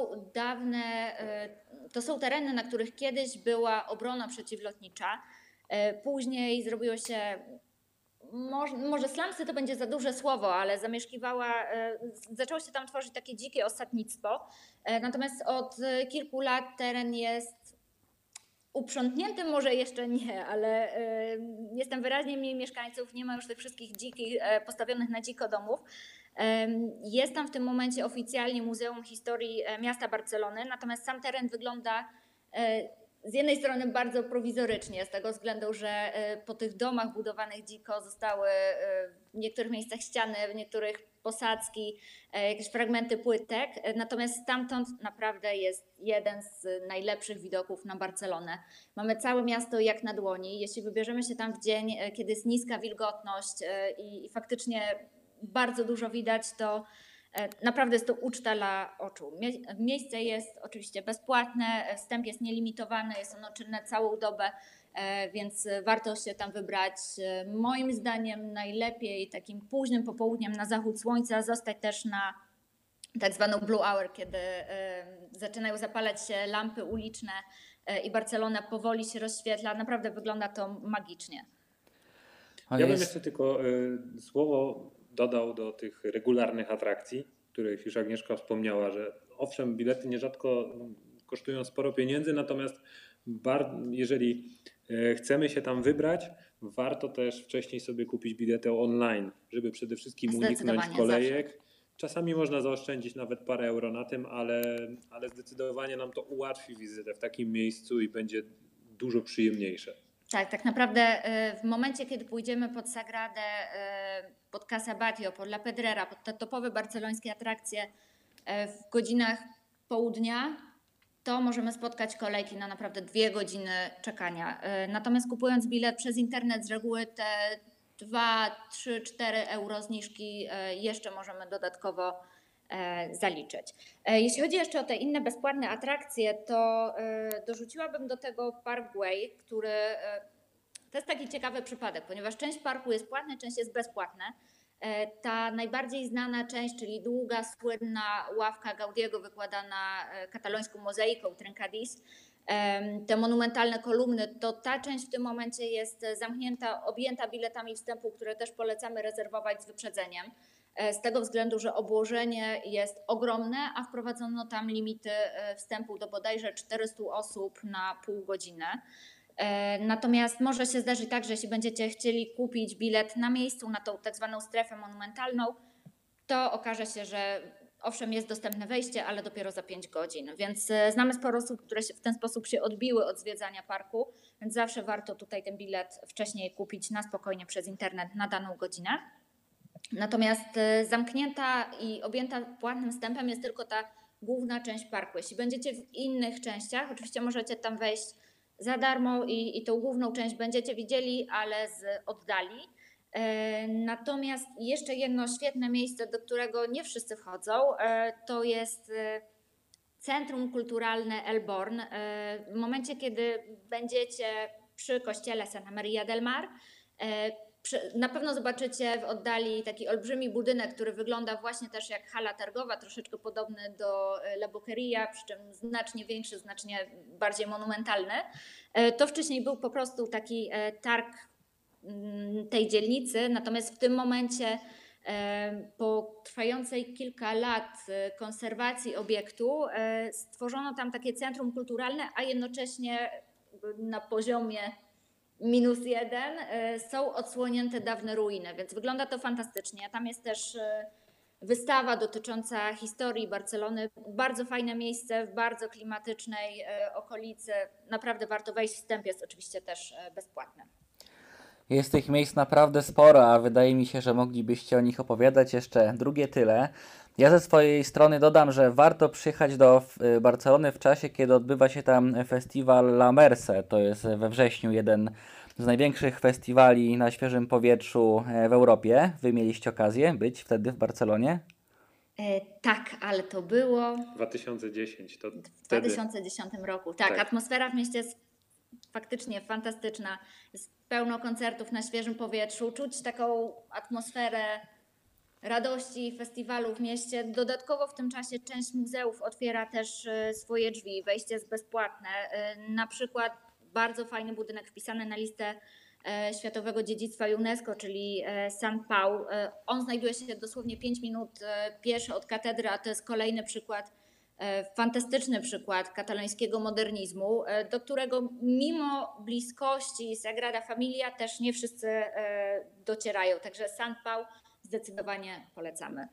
to są tereny, na których kiedyś była obrona przeciwlotnicza. Później zrobiło się, może slumsy to będzie za duże słowo, ale zaczęło się tam tworzyć takie dzikie osadnictwo. Natomiast od kilku lat teren jest uprzątnięty, może jeszcze nie, ale jest tam wyraźnie mniej mieszkańców, nie ma już tych wszystkich dzikich, postawionych na dziko domów. Jest tam w tym momencie oficjalnie Muzeum Historii Miasta Barcelony, natomiast sam teren wygląda z jednej strony bardzo prowizorycznie, z tego względu, że po tych domach budowanych dziko zostały w niektórych miejscach ściany, w niektórych posadzki, jakieś fragmenty płytek, natomiast stamtąd naprawdę jest jeden z najlepszych widoków na Barcelonę. Mamy całe miasto jak na dłoni. Jeśli wybierzemy się tam w dzień, kiedy jest niska wilgotność i faktycznie bardzo dużo widać, to naprawdę jest to uczta dla oczu. Miejsce jest oczywiście bezpłatne, wstęp jest nielimitowany, jest ono czynne całą dobę, więc warto się tam wybrać. Moim zdaniem najlepiej takim późnym popołudniem na zachód słońca zostać też na tak zwaną blue hour, kiedy zaczynają zapalać się lampy uliczne i Barcelona powoli się rozświetla. Naprawdę wygląda to magicznie. Ja bym jeszcze tylko słowo dodał do tych regularnych atrakcji, których już Agnieszka wspomniała, że owszem, bilety nierzadko kosztują sporo pieniędzy, natomiast jeżeli chcemy się tam wybrać, warto też wcześniej sobie kupić bilety online, żeby przede wszystkim uniknąć kolejek. Zawsze. Czasami można zaoszczędzić nawet parę euro na tym, ale zdecydowanie nam to ułatwi wizytę w takim miejscu i będzie dużo przyjemniejsze. Tak naprawdę w momencie, kiedy pójdziemy pod Sagradę, pod Casa Batlló, pod La Pedrera, pod te topowe barcelońskie atrakcje w godzinach południa, to możemy spotkać kolejki na naprawdę 2 godziny czekania. Natomiast kupując bilet przez internet z reguły te 2, 3, 4 euro zniżki jeszcze możemy dodatkowo zaliczyć. Jeśli chodzi jeszcze o te inne bezpłatne atrakcje, to dorzuciłabym do tego Parkway, który to jest taki ciekawy przypadek, ponieważ część parku jest płatna, część jest bezpłatna. Ta najbardziej znana część, czyli długa, słynna ławka Gaudiego wykładana katalońską mozaiką Trencadís, te monumentalne kolumny, to ta część w tym momencie jest zamknięta, objęta biletami wstępu, które też polecamy rezerwować z wyprzedzeniem. Z tego względu, że obłożenie jest ogromne, a wprowadzono tam limity wstępu do bodajże 400 osób na pół godziny. Natomiast może się zdarzyć tak, że jeśli będziecie chcieli kupić bilet na miejscu, na tą tak zwaną strefę monumentalną, to okaże się, że owszem jest dostępne wejście, ale dopiero za 5 godzin. Więc znamy sporo osób, które w ten sposób się odbiły od zwiedzania parku, więc zawsze warto tutaj ten bilet wcześniej kupić na spokojnie przez internet na daną godzinę. Natomiast zamknięta i objęta płatnym wstępem jest tylko ta główna część parku. Jeśli będziecie w innych częściach, oczywiście możecie tam wejść za darmo i tą główną część będziecie widzieli, ale z oddali. Natomiast jeszcze jedno świetne miejsce, do którego nie wszyscy wchodzą, to jest Centrum Kulturalne Elborn. W momencie, kiedy będziecie przy kościele Santa Maria del Mar, na pewno zobaczycie w oddali taki olbrzymi budynek, który wygląda właśnie też jak hala targowa, troszeczkę podobny do La Boqueria, przy czym znacznie większy, znacznie bardziej monumentalny. To wcześniej był po prostu taki targ tej dzielnicy, natomiast w tym momencie po trwającej kilka lat konserwacji obiektu stworzono tam takie centrum kulturalne, a jednocześnie na poziomie -1 są odsłonięte dawne ruiny, więc wygląda to fantastycznie. Tam jest też wystawa dotycząca historii Barcelony. Bardzo fajne miejsce w bardzo klimatycznej okolicy. Naprawdę warto wejść. Wstęp jest oczywiście też bezpłatny. Jest tych miejsc naprawdę sporo, a wydaje mi się, że moglibyście o nich opowiadać jeszcze drugie tyle. Ja ze swojej strony dodam, że warto przyjechać do Barcelony w czasie, kiedy odbywa się tam festiwal La Merce. To jest we wrześniu jeden z największych festiwali na świeżym powietrzu w Europie. Wy mieliście okazję być wtedy w Barcelonie? Tak, ale to było 2010 to w wtedy. 2010 roku. Tak, Tak. atmosfera w mieście jest faktycznie fantastyczna. Jest pełno koncertów na świeżym powietrzu. Czuć taką atmosferę radości festiwalu w mieście. Dodatkowo w tym czasie część muzeów otwiera też swoje drzwi. Wejście jest bezpłatne. Na przykład bardzo fajny budynek wpisany na listę Światowego Dziedzictwa UNESCO, czyli Sant Pau. On znajduje się dosłownie 5 minut pieszo od katedry, a to jest kolejny przykład, fantastyczny przykład katalońskiego modernizmu, do którego mimo bliskości Sagrada Familia też nie wszyscy docierają. Także Sant Pau zdecydowanie polecamy.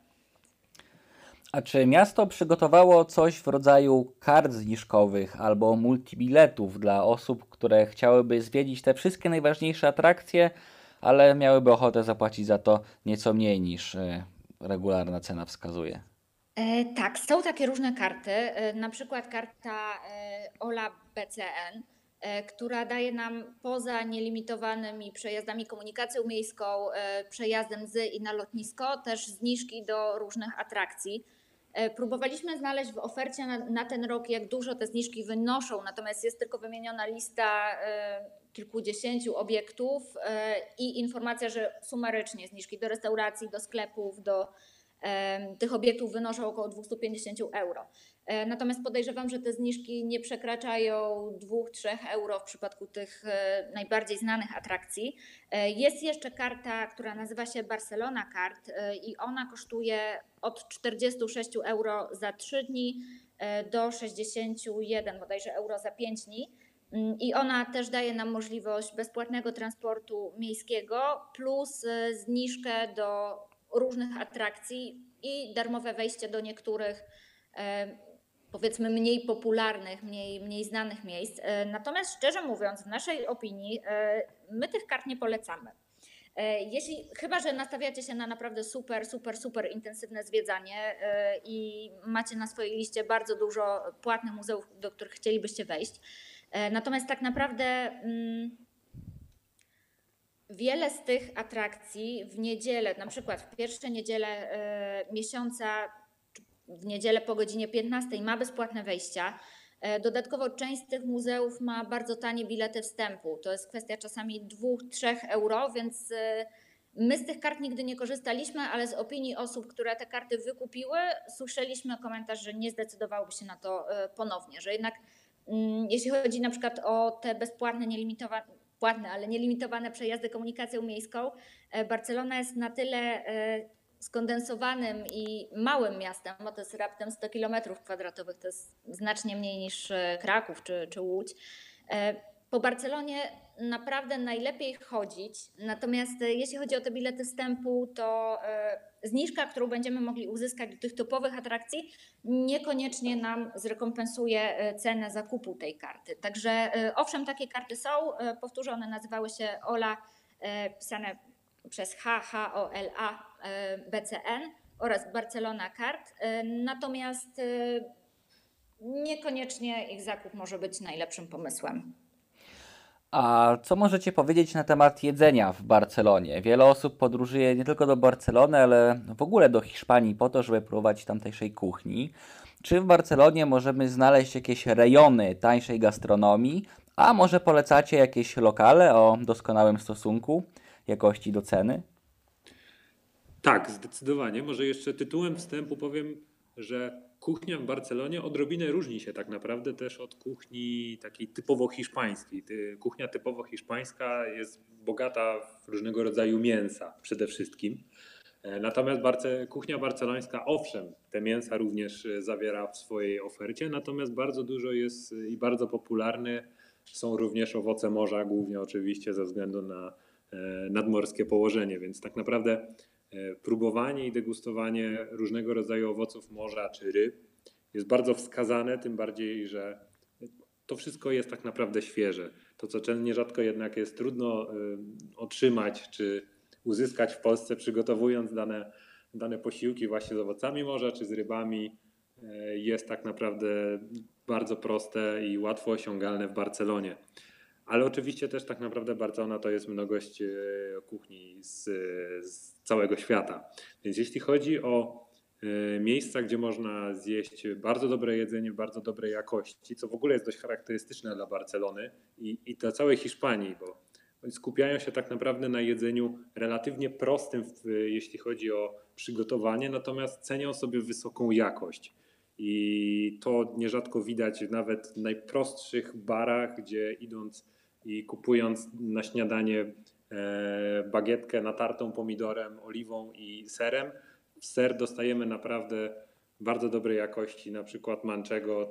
A czy miasto przygotowało coś w rodzaju kart zniżkowych albo multibiletów dla osób, które chciałyby zwiedzić te wszystkie najważniejsze atrakcje, ale miałyby ochotę zapłacić za to nieco mniej niż regularna cena wskazuje? Tak, są takie różne karty, na przykład karta Ola BCN, która daje nam poza nielimitowanymi przejazdami komunikacją miejską, przejazdem z i na lotnisko, też zniżki do różnych atrakcji. Próbowaliśmy znaleźć w ofercie na ten rok, jak dużo te zniżki wynoszą, natomiast jest tylko wymieniona lista kilkudziesięciu obiektów i informacja, że sumarycznie zniżki do restauracji, do sklepów, do tych obiektów wynoszą około 250 euro. Natomiast podejrzewam, że te zniżki nie przekraczają 2-3 euro w przypadku tych najbardziej znanych atrakcji. Jest jeszcze karta, która nazywa się Barcelona Card i ona kosztuje od 46 euro za 3 dni do 61 bodajże euro za 5 dni. I ona też daje nam możliwość bezpłatnego transportu miejskiego plus zniżkę do różnych atrakcji i darmowe wejście do niektórych powiedzmy mniej popularnych, mniej znanych miejsc. Natomiast szczerze mówiąc, w naszej opinii my tych kart nie polecamy. Chyba że nastawiacie się na naprawdę super intensywne zwiedzanie i macie na swojej liście bardzo dużo płatnych muzeów, do których chcielibyście wejść. Natomiast tak naprawdę wiele z tych atrakcji w niedzielę, na przykład w pierwsze niedzielę miesiąca, w niedzielę po godzinie 15 ma bezpłatne wejścia. Dodatkowo część z tych muzeów ma bardzo tanie bilety wstępu. To jest kwestia czasami 2-3 euro, więc my z tych kart nigdy nie korzystaliśmy, ale z opinii osób, które te karty wykupiły, słyszeliśmy komentarz, że nie zdecydowałyby się na to ponownie, że jednak jeśli chodzi na przykład o te bezpłatne, płatne, ale nielimitowane przejazdy komunikacją miejską, Barcelona jest na tyle skondensowanym i małym miastem, bo to jest raptem 100 km², to jest znacznie mniej niż Kraków czy Łódź. Po Barcelonie naprawdę najlepiej chodzić, natomiast jeśli chodzi o te bilety wstępu, to zniżka, którą będziemy mogli uzyskać do tych topowych atrakcji, niekoniecznie nam zrekompensuje cenę zakupu tej karty. Także owszem, takie karty są, powtórzę, one nazywały się OLA, pisane przez HHOLA BCN oraz Barcelona Card, natomiast niekoniecznie ich zakup może być najlepszym pomysłem. A co możecie powiedzieć na temat jedzenia w Barcelonie? Wiele osób podróżuje nie tylko do Barcelony, ale w ogóle do Hiszpanii po to, żeby próbować tamtejszej kuchni. Czy w Barcelonie możemy znaleźć jakieś rejony tańszej gastronomii, a może polecacie jakieś lokale o doskonałym stosunku jakości do ceny? Tak, zdecydowanie. Może jeszcze tytułem wstępu powiem, że kuchnia w Barcelonie odrobinę różni się tak naprawdę też od kuchni takiej typowo hiszpańskiej. Kuchnia typowo hiszpańska jest bogata w różnego rodzaju mięsa przede wszystkim. Natomiast kuchnia barcelońska, owszem, te mięsa również zawiera w swojej ofercie, natomiast bardzo dużo jest i bardzo popularne są również owoce morza, głównie oczywiście ze względu na nadmorskie położenie, więc tak naprawdę próbowanie i degustowanie różnego rodzaju owoców morza czy ryb jest bardzo wskazane, tym bardziej, że to wszystko jest tak naprawdę świeże. To, co nierzadko jednak jest trudno otrzymać czy uzyskać w Polsce, przygotowując dane posiłki właśnie z owocami morza czy z rybami, jest tak naprawdę bardzo proste i łatwo osiągalne w Barcelonie. Ale oczywiście też tak naprawdę Barcelona to jest mnogość kuchni z całego świata. Więc jeśli chodzi o miejsca, gdzie można zjeść bardzo dobre jedzenie, bardzo dobrej jakości, co w ogóle jest dość charakterystyczne dla Barcelony i dla całej Hiszpanii, bo skupiają się tak naprawdę na jedzeniu relatywnie prostym, jeśli chodzi o przygotowanie, natomiast cenią sobie wysoką jakość. I to nierzadko widać nawet w najprostszych barach, gdzie idąc i kupując na śniadanie bagietkę natartą pomidorem, oliwą i serem, ser dostajemy naprawdę bardzo dobrej jakości, na przykład manchego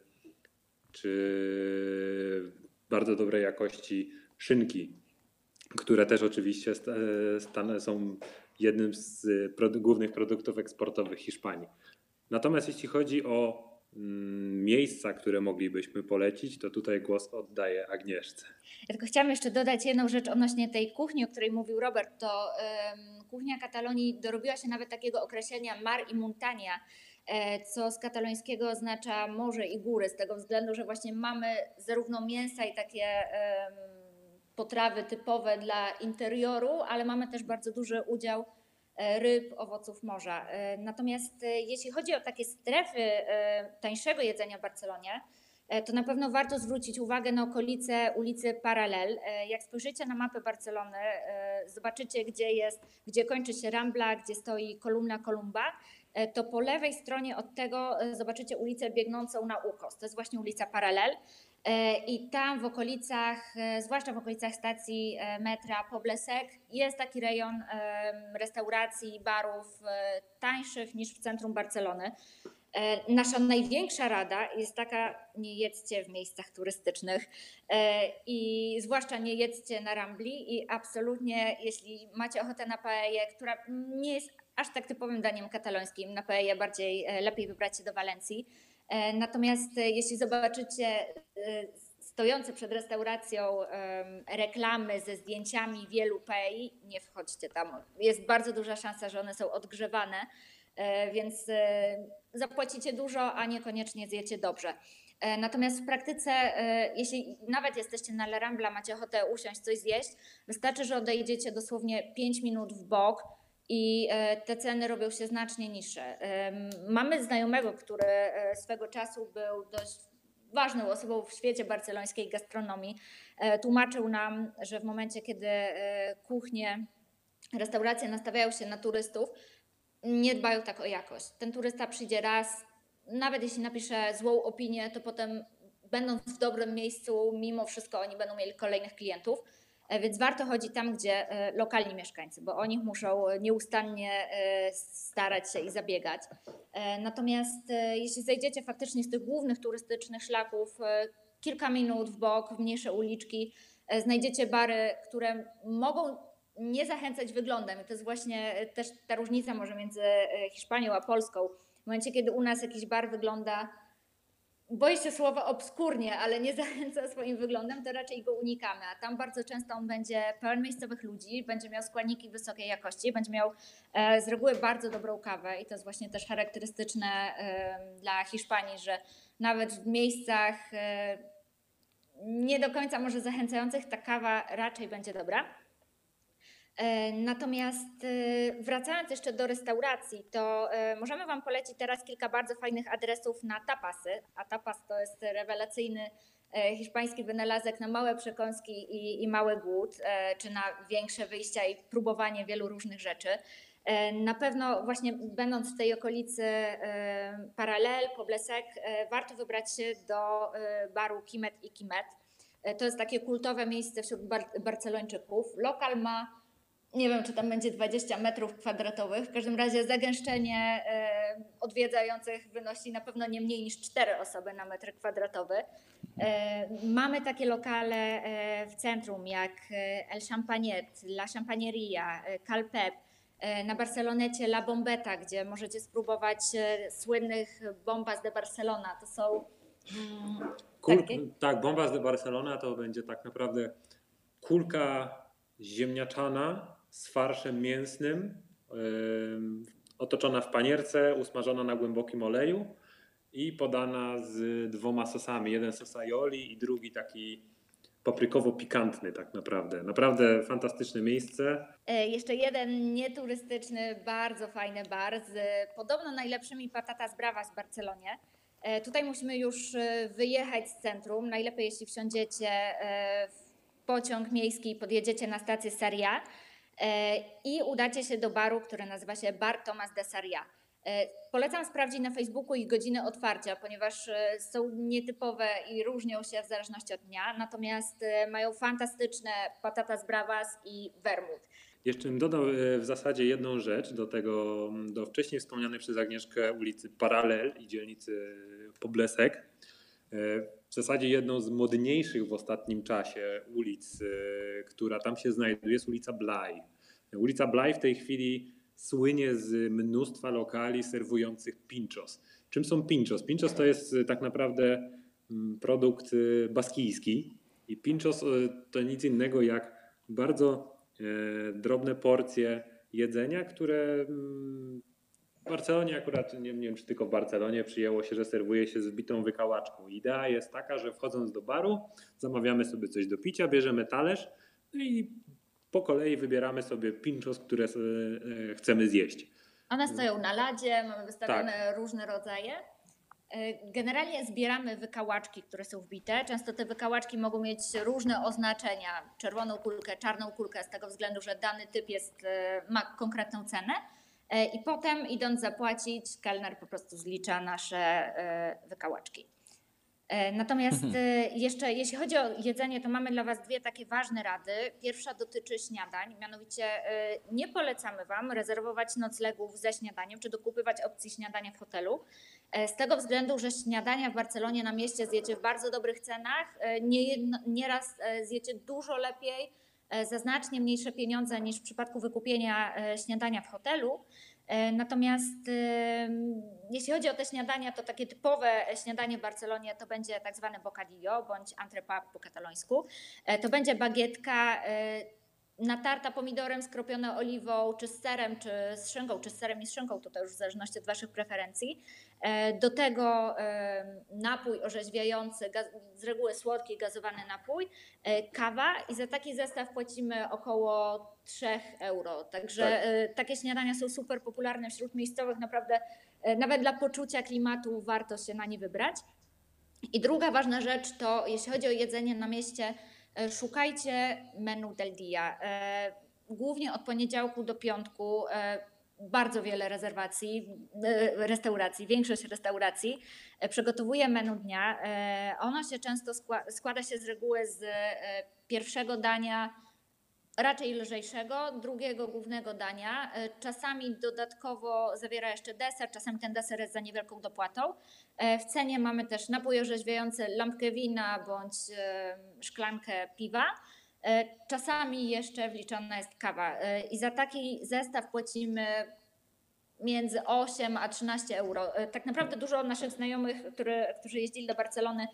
czy bardzo dobrej jakości szynki, które też oczywiście są jednym z głównych produktów eksportowych Hiszpanii. Natomiast jeśli chodzi o miejsca, które moglibyśmy polecić, to tutaj głos oddaję Agnieszce. Ja tylko chciałam jeszcze dodać jedną rzecz odnośnie tej kuchni, o której mówił Robert. To kuchnia Katalonii dorobiła się nawet takiego określenia mar i montania, co z katalońskiego oznacza morze i góry, z tego względu, że właśnie mamy zarówno mięsa i takie potrawy typowe dla interioru, ale mamy też bardzo duży udział ryb, owoców morza. Natomiast jeśli chodzi o takie strefy tańszego jedzenia w Barcelonie, to na pewno warto zwrócić uwagę na okolice ulicy Paralel. Jak spojrzycie na mapę Barcelony, zobaczycie, gdzie kończy się Rambla, gdzie stoi kolumna Columba, to po lewej stronie od tego zobaczycie ulicę biegnącą na ukos. To jest właśnie ulica Paralel. I tam w okolicach, zwłaszcza w okolicach stacji metra Poblesek, jest taki rejon restauracji, barów tańszych niż w centrum Barcelony. Nasza największa rada jest taka: nie jedzcie w miejscach turystycznych i zwłaszcza nie jedzcie na Rambli i absolutnie, jeśli macie ochotę na paellę, która nie jest aż tak typowym daniem katalońskim, na paellę lepiej wybrać się do Walencji. Natomiast jeśli zobaczycie stojące przed restauracją reklamy ze zdjęciami wielu paelli, nie wchodźcie tam. Jest bardzo duża szansa, że one są odgrzewane, więc zapłacicie dużo, a niekoniecznie zjecie dobrze. Natomiast w praktyce, jeśli nawet jesteście na La Rambla, macie ochotę usiąść, coś zjeść, wystarczy, że odejdziecie dosłownie 5 minut w bok i te ceny robią się znacznie niższe. Mamy znajomego, który swego czasu był dość ważną osobą w świecie barcelońskiej gastronomii. Tłumaczył nam, że w momencie, kiedy restauracje nastawiają się na turystów, nie dbają tak o jakość. Ten turysta przyjdzie raz, nawet jeśli napisze złą opinię, to potem, będąc w dobrym miejscu, mimo wszystko oni będą mieli kolejnych klientów. Więc warto chodzić tam, gdzie lokalni mieszkańcy, bo o nich muszą nieustannie starać się i zabiegać. Natomiast jeśli zejdziecie faktycznie z tych głównych turystycznych szlaków, kilka minut w bok, w mniejsze uliczki, znajdziecie bary, które mogą nie zachęcać wyglądem. I to jest właśnie też ta różnica może między Hiszpanią a Polską. W momencie, kiedy u nas jakiś bar wygląda, boję się słowa obskurnie, ale nie zachęca swoim wyglądem, to raczej go unikamy. A tam bardzo często on będzie pełen miejscowych ludzi, będzie miał składniki wysokiej jakości, będzie miał z reguły bardzo dobrą kawę i to jest właśnie też charakterystyczne dla Hiszpanii, że nawet w miejscach nie do końca może zachęcających ta kawa raczej będzie dobra. Natomiast wracając jeszcze do restauracji, to możemy Wam polecić teraz kilka bardzo fajnych adresów na tapasy, a tapas to jest rewelacyjny hiszpański wynalazek na małe przekąski i mały głód, czy na większe wyjścia i próbowanie wielu różnych rzeczy. Na pewno właśnie będąc w tej okolicy Paralel, Poblesek, warto wybrać się do baru Quimet i Quimet. To jest takie kultowe miejsce wśród Barcelończyków. Lokal ma, nie wiem, czy tam będzie 20 metrów kwadratowych, w każdym razie zagęszczenie odwiedzających wynosi na pewno nie mniej niż 4 osoby na metr kwadratowy. Mamy takie lokale w centrum jak El Champagnet, La Champagneria, Cal Pep, na Barcelonecie La Bombeta, gdzie możecie spróbować słynnych bombas de Barcelona. To są takie... Tak, Bombas de Barcelona to będzie tak naprawdę kulka ziemniaczana z farszem mięsnym, otoczona w panierce, usmażona na głębokim oleju i podana z 2 sosami. Jeden sos aioli i drugi taki paprykowo-pikantny tak naprawdę. Naprawdę fantastyczne miejsce. Jeszcze jeden nieturystyczny, bardzo fajny bar z podobno najlepszymi patatas bravas w Barcelonie. Tutaj musimy już wyjechać z centrum. Najlepiej jeśli wsiądziecie w pociąg miejski i podjedziecie na stację Sarrià i udacie się do baru, który nazywa się Bar Tomás de Sarrià. Polecam sprawdzić na Facebooku ich godzinę otwarcia, ponieważ są nietypowe i różnią się w zależności od dnia, natomiast mają fantastyczne patatas bravas i wermut. Jeszcze bym dodał w zasadzie jedną rzecz do wcześniej wspomnianej przez Agnieszkę ulicy Paralel i dzielnicy Poblesek. W zasadzie jedną z modniejszych w ostatnim czasie ulic, która tam się znajduje, jest ulica Blaj. Ulica Blaj w tej chwili słynie z mnóstwa lokali serwujących pinchos. Czym są pinchos? Pinchos to jest tak naprawdę produkt baskijski i pinchos to nic innego jak bardzo drobne porcje jedzenia, które w Barcelonie akurat, nie wiem czy tylko w Barcelonie, przyjęło się, że serwuje się z wbitą wykałaczką. Idea jest taka, że wchodząc do baru zamawiamy sobie coś do picia, bierzemy talerz no i po kolei wybieramy sobie pinchos, które chcemy zjeść. One stoją na ladzie, mamy wystawione różne rodzaje. Generalnie zbieramy wykałaczki, które są wbite. Często te wykałaczki mogą mieć różne oznaczenia. Czerwoną kulkę, czarną kulkę z tego względu, że dany typ ma konkretną cenę. I potem idąc zapłacić, kelner po prostu zlicza nasze wykałaczki. Natomiast jeszcze jeśli chodzi o jedzenie, to mamy dla Was 2 takie ważne rady. Pierwsza dotyczy śniadań, mianowicie nie polecamy Wam rezerwować noclegów ze śniadaniem, czy dokupywać opcji śniadania w hotelu. Z tego względu, że śniadania w Barcelonie na mieście zjecie w bardzo dobrych cenach, nieraz zjecie dużo lepiej, za znacznie mniejsze pieniądze niż w przypadku wykupienia śniadania w hotelu. Natomiast jeśli chodzi o te śniadania, to takie typowe śniadanie w Barcelonie to będzie tak zwane bocadillo bądź entrepot po katalońsku. To będzie bagietka natarta pomidorem, skropione oliwą, czy z serem, czy z szynką, czy z serem i z szynką, to już w zależności od Waszych preferencji. Do tego napój orzeźwiający, z reguły słodki, gazowany napój, kawa i za taki zestaw płacimy około 3 euro. Także takie śniadania są super popularne wśród miejscowych, naprawdę nawet dla poczucia klimatu warto się na nie wybrać. I druga ważna rzecz to, jeśli chodzi o jedzenie na mieście, szukajcie menu del dia. Głównie od poniedziałku do piątku bardzo wiele restauracji, większość restauracji przygotowuje menu dnia. Ono się często składa się z reguły z pierwszego dania raczej lżejszego, drugiego głównego dania. Czasami dodatkowo zawiera jeszcze deser, czasami ten deser jest za niewielką dopłatą. W cenie mamy też napój orzeźwiający, lampkę wina bądź szklankę piwa. Czasami jeszcze wliczona jest kawa i za taki zestaw płacimy między 8 a 13 euro. Tak naprawdę dużo naszych znajomych, którzy jeździli do Barcelony,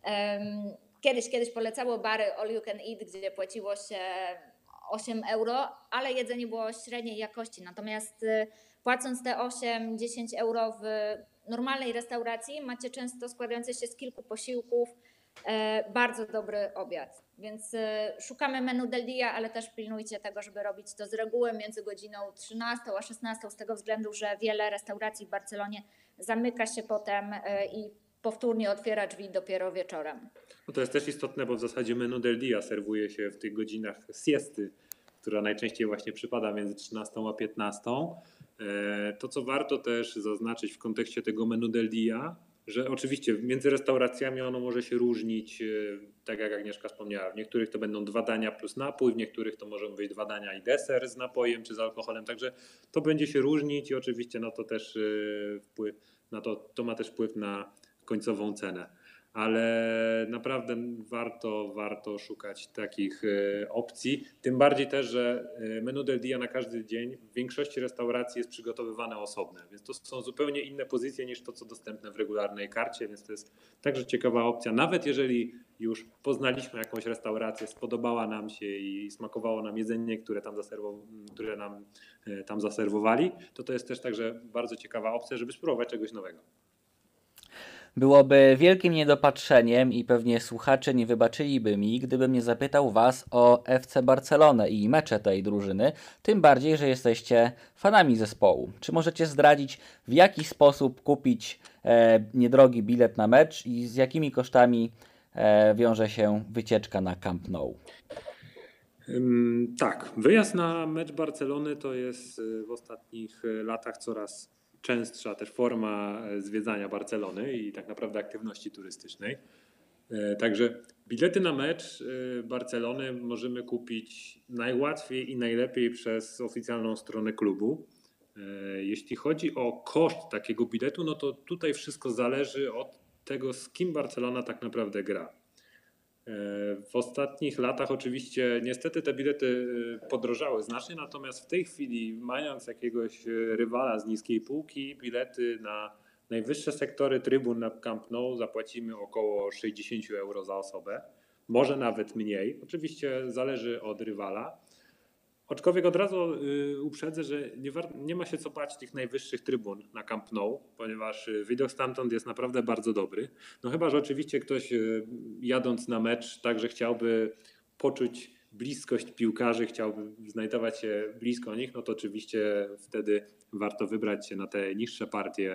kiedyś polecało bary all you can eat, gdzie płaciło się 8 euro, ale jedzenie było średniej jakości. Natomiast płacąc te 8-10 euro w normalnej restauracji macie często składające się z kilku posiłków bardzo dobry obiad. Więc szukamy menu del dia, ale też pilnujcie tego, żeby robić to z reguły między godziną 13 a 16 z tego względu, że wiele restauracji w Barcelonie zamyka się potem i powtórnie otwiera drzwi dopiero wieczorem. No to jest też istotne, bo w zasadzie menu del dia serwuje się w tych godzinach siesty, która najczęściej właśnie przypada między 13 a 15. To, co warto też zaznaczyć w kontekście tego menu del dia, że oczywiście między restauracjami ono może się różnić, tak jak Agnieszka wspomniała. W niektórych to będą 2 dania plus napój, w niektórych to mogą być 2 dania i deser z napojem czy z alkoholem, także to będzie się różnić i oczywiście no to też wpływ na to ma też wpływ na końcową cenę. Ale naprawdę warto szukać takich opcji. Tym bardziej też, że menu del dia na każdy dzień w większości restauracji jest przygotowywane osobne, więc to są zupełnie inne pozycje niż to, co dostępne w regularnej karcie, więc to jest także ciekawa opcja. Nawet jeżeli już poznaliśmy jakąś restaurację, spodobała nam się i smakowało nam jedzenie, które nam tam zaserwowali, to jest też także bardzo ciekawa opcja, żeby spróbować czegoś nowego. Byłoby wielkim niedopatrzeniem i pewnie słuchacze nie wybaczyliby mi, gdybym nie zapytał Was o FC Barcelonę i mecze tej drużyny, tym bardziej, że jesteście fanami zespołu. Czy możecie zdradzić, w jaki sposób kupić niedrogi bilet na mecz i z jakimi kosztami wiąże się wycieczka na Camp Nou? Tak, wyjazd na mecz Barcelony to jest w ostatnich latach coraz częstsza też forma zwiedzania Barcelony i tak naprawdę aktywności turystycznej. Także bilety na mecz Barcelony możemy kupić najłatwiej i najlepiej przez oficjalną stronę klubu. Jeśli chodzi o koszt takiego biletu, no to tutaj wszystko zależy od tego, z kim Barcelona tak naprawdę gra. W ostatnich latach oczywiście niestety te bilety podrożały znacznie, natomiast w tej chwili, mając jakiegoś rywala z niskiej półki, bilety na najwyższe sektory trybun na Camp Nou zapłacimy około 60 euro za osobę, może nawet mniej. Oczywiście zależy od rywala. Aczkolwiek od razu uprzedzę, że nie ma się co bać tych najwyższych trybun na Camp Nou, ponieważ widok stamtąd jest naprawdę bardzo dobry. No chyba, że oczywiście ktoś jadąc na mecz także chciałby poczuć bliskość piłkarzy, chciałby znajdować się blisko nich, no to oczywiście wtedy warto wybrać się na te niższe partie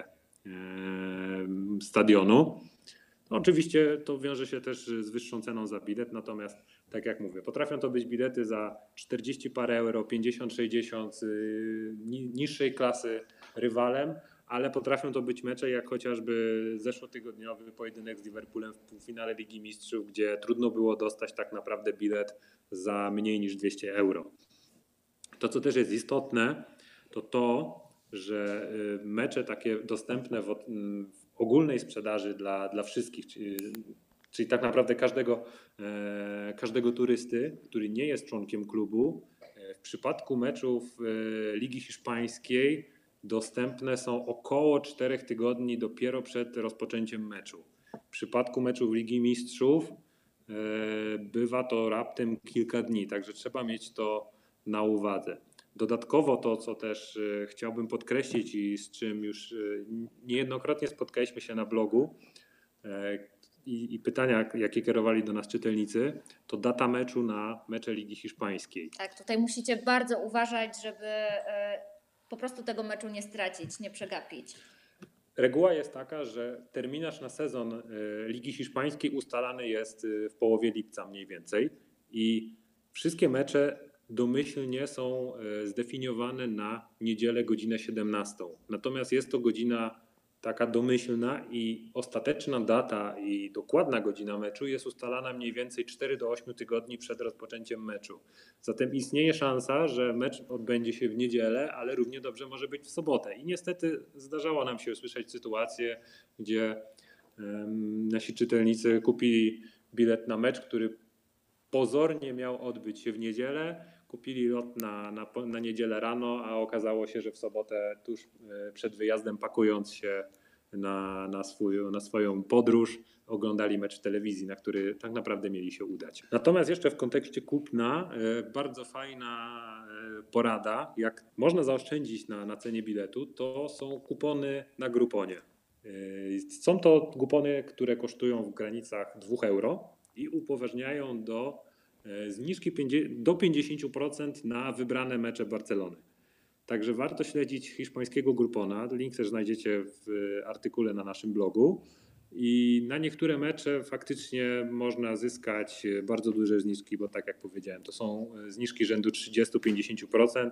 stadionu. No oczywiście to wiąże się też z wyższą ceną za bilet, natomiast tak jak mówię, potrafią to być bilety za 40 parę euro, 50, 60 niższej klasy rywalem, ale potrafią to być mecze jak chociażby zeszłotygodniowy pojedynek z Liverpoolem w półfinale Ligi Mistrzów, gdzie trudno było dostać tak naprawdę bilet za mniej niż 200 euro. To, co też jest istotne, to, że mecze takie dostępne w ogólnej sprzedaży dla wszystkich, czyli tak naprawdę każdego turysty, który nie jest członkiem klubu, w przypadku meczów Ligi Hiszpańskiej dostępne są około 4 tygodni dopiero przed rozpoczęciem meczu. W przypadku meczów Ligi Mistrzów bywa to raptem kilka dni, także trzeba mieć to na uwadze. Dodatkowo to, co też chciałbym podkreślić i z czym już niejednokrotnie spotkaliśmy się na blogu i pytania, jakie kierowali do nas czytelnicy, to data meczu na mecze Ligi Hiszpańskiej. Tak, tutaj musicie bardzo uważać, żeby po prostu tego meczu nie stracić, nie przegapić. Reguła jest taka, że terminarz na sezon Ligi Hiszpańskiej ustalany jest w połowie lipca mniej więcej i wszystkie mecze domyślnie są zdefiniowane na niedzielę godzinę 17. Natomiast jest to godzina taka domyślna i ostateczna data i dokładna godzina meczu jest ustalana mniej więcej 4 do 8 tygodni przed rozpoczęciem meczu. Zatem istnieje szansa, że mecz odbędzie się w niedzielę, ale równie dobrze może być w sobotę. I niestety zdarzało nam się usłyszeć sytuacje, gdzie nasi czytelnicy kupili bilet na mecz, który pozornie miał odbyć się w niedzielę, kupili lot na niedzielę rano, a okazało się, że w sobotę tuż przed wyjazdem, pakując się na swoją podróż, oglądali mecz w telewizji, na który tak naprawdę mieli się udać. Natomiast jeszcze w kontekście kupna bardzo fajna porada, jak można zaoszczędzić na cenie biletu, to są kupony na Grouponie. Są to kupony, które kosztują w granicach 2 euro i upoważniają do zniżki do 50% na wybrane mecze Barcelony. Także warto śledzić hiszpańskiego Groupona. Link też znajdziecie w artykule na naszym blogu. I na niektóre mecze faktycznie można zyskać bardzo duże zniżki, bo tak jak powiedziałem, to są zniżki rzędu 30-50%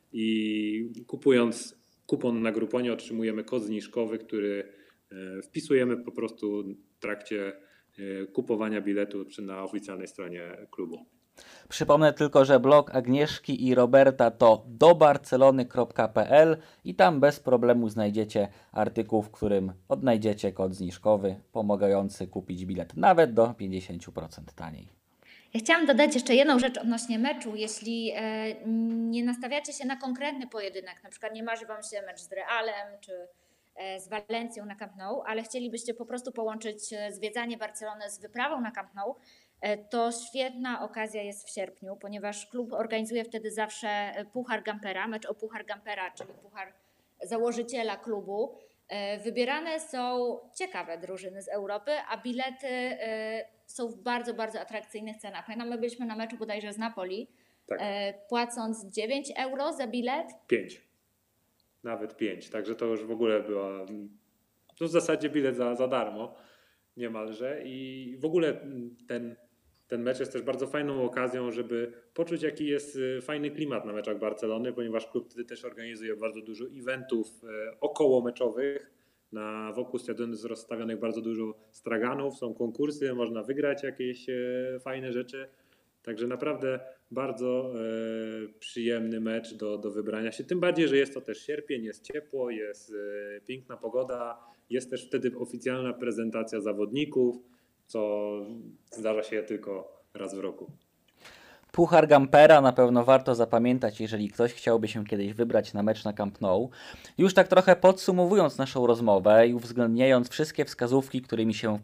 i kupując kupon na Grouponie otrzymujemy kod zniżkowy, który wpisujemy po prostu w trakcie kupowania biletu na oficjalnej stronie klubu. Przypomnę tylko, że blog Agnieszki i Roberta to dobarcelony.pl i tam bez problemu znajdziecie artykuł, w którym odnajdziecie kod zniżkowy pomagający kupić bilet nawet do 50% taniej. Ja chciałam dodać jeszcze jedną rzecz odnośnie meczu. Jeśli nie nastawiacie się na konkretny pojedynek, na przykład nie marzy Wam się mecz z Realem czy z Walencją na Camp Nou, ale chcielibyście po prostu połączyć zwiedzanie Barcelony z wyprawą na Camp Nou, to świetna okazja jest w sierpniu, ponieważ klub organizuje wtedy zawsze Puchar Gampera, mecz o Puchar Gampera, czyli puchar założyciela klubu. Wybierane są ciekawe drużyny z Europy, a bilety są w bardzo, bardzo atrakcyjnych cenach. Pamiętam, my byliśmy na meczu bodajże z Napoli, Tak. Płacąc 9 euro za bilet. 5. Nawet 5. Także to już w ogóle była w zasadzie bilet za darmo niemalże. I w ogóle ten mecz jest też bardzo fajną okazją, żeby poczuć, jaki jest fajny klimat na meczach Barcelony, ponieważ klub wtedy też organizuje bardzo dużo eventów okołomeczowych. Wokół stadionu jest rozstawionych bardzo dużo straganów, są konkursy, można wygrać jakieś fajne rzeczy. Także naprawdę bardzo przyjemny mecz do wybrania się. Tym bardziej, że jest to też sierpień, jest ciepło, jest piękna pogoda. Jest też wtedy oficjalna prezentacja zawodników, co zdarza się tylko raz w roku. Puchar Gampera na pewno warto zapamiętać, jeżeli ktoś chciałby się kiedyś wybrać na mecz na Camp Nou. Już tak trochę podsumowując naszą rozmowę i uwzględniając wszystkie wskazówki, którymi się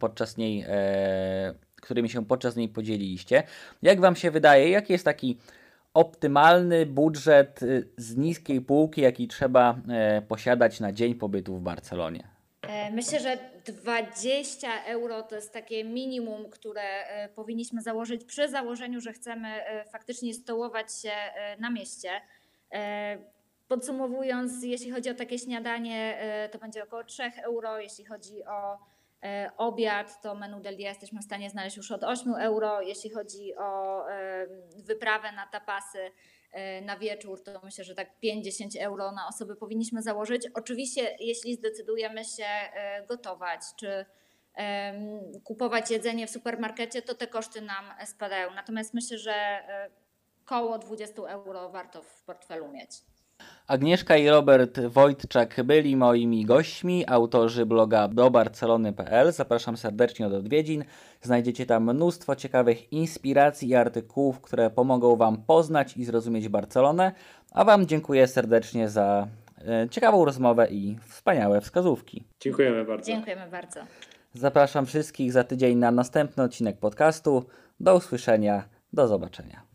podczas niej podzieliliście, jak Wam się wydaje, jaki jest taki optymalny budżet z niskiej półki, jaki trzeba posiadać na dzień pobytu w Barcelonie? Myślę, że 20 euro to jest takie minimum, które powinniśmy założyć przy założeniu, że chcemy faktycznie stołować się na mieście. Podsumowując, jeśli chodzi o takie śniadanie, to będzie około 3 euro. Jeśli chodzi o obiad, to menu del dia jesteśmy w stanie znaleźć już od 8 euro. Jeśli chodzi o wyprawę na tapasy na wieczór, to myślę, że tak 5-10 euro na osobę powinniśmy założyć. Oczywiście, jeśli zdecydujemy się gotować, czy kupować jedzenie w supermarkecie, to te koszty nam spadają. Natomiast myślę, że koło 20 euro warto w portfelu mieć. Agnieszka i Robert Wojtczak byli moimi gośćmi, autorzy bloga dobarcelony.pl. Zapraszam serdecznie do odwiedzin. Znajdziecie tam mnóstwo ciekawych inspiracji i artykułów, które pomogą Wam poznać i zrozumieć Barcelonę. A Wam dziękuję serdecznie za ciekawą rozmowę i wspaniałe wskazówki. Dziękujemy bardzo. Dziękujemy bardzo. Zapraszam wszystkich za tydzień na następny odcinek podcastu. Do usłyszenia, do zobaczenia.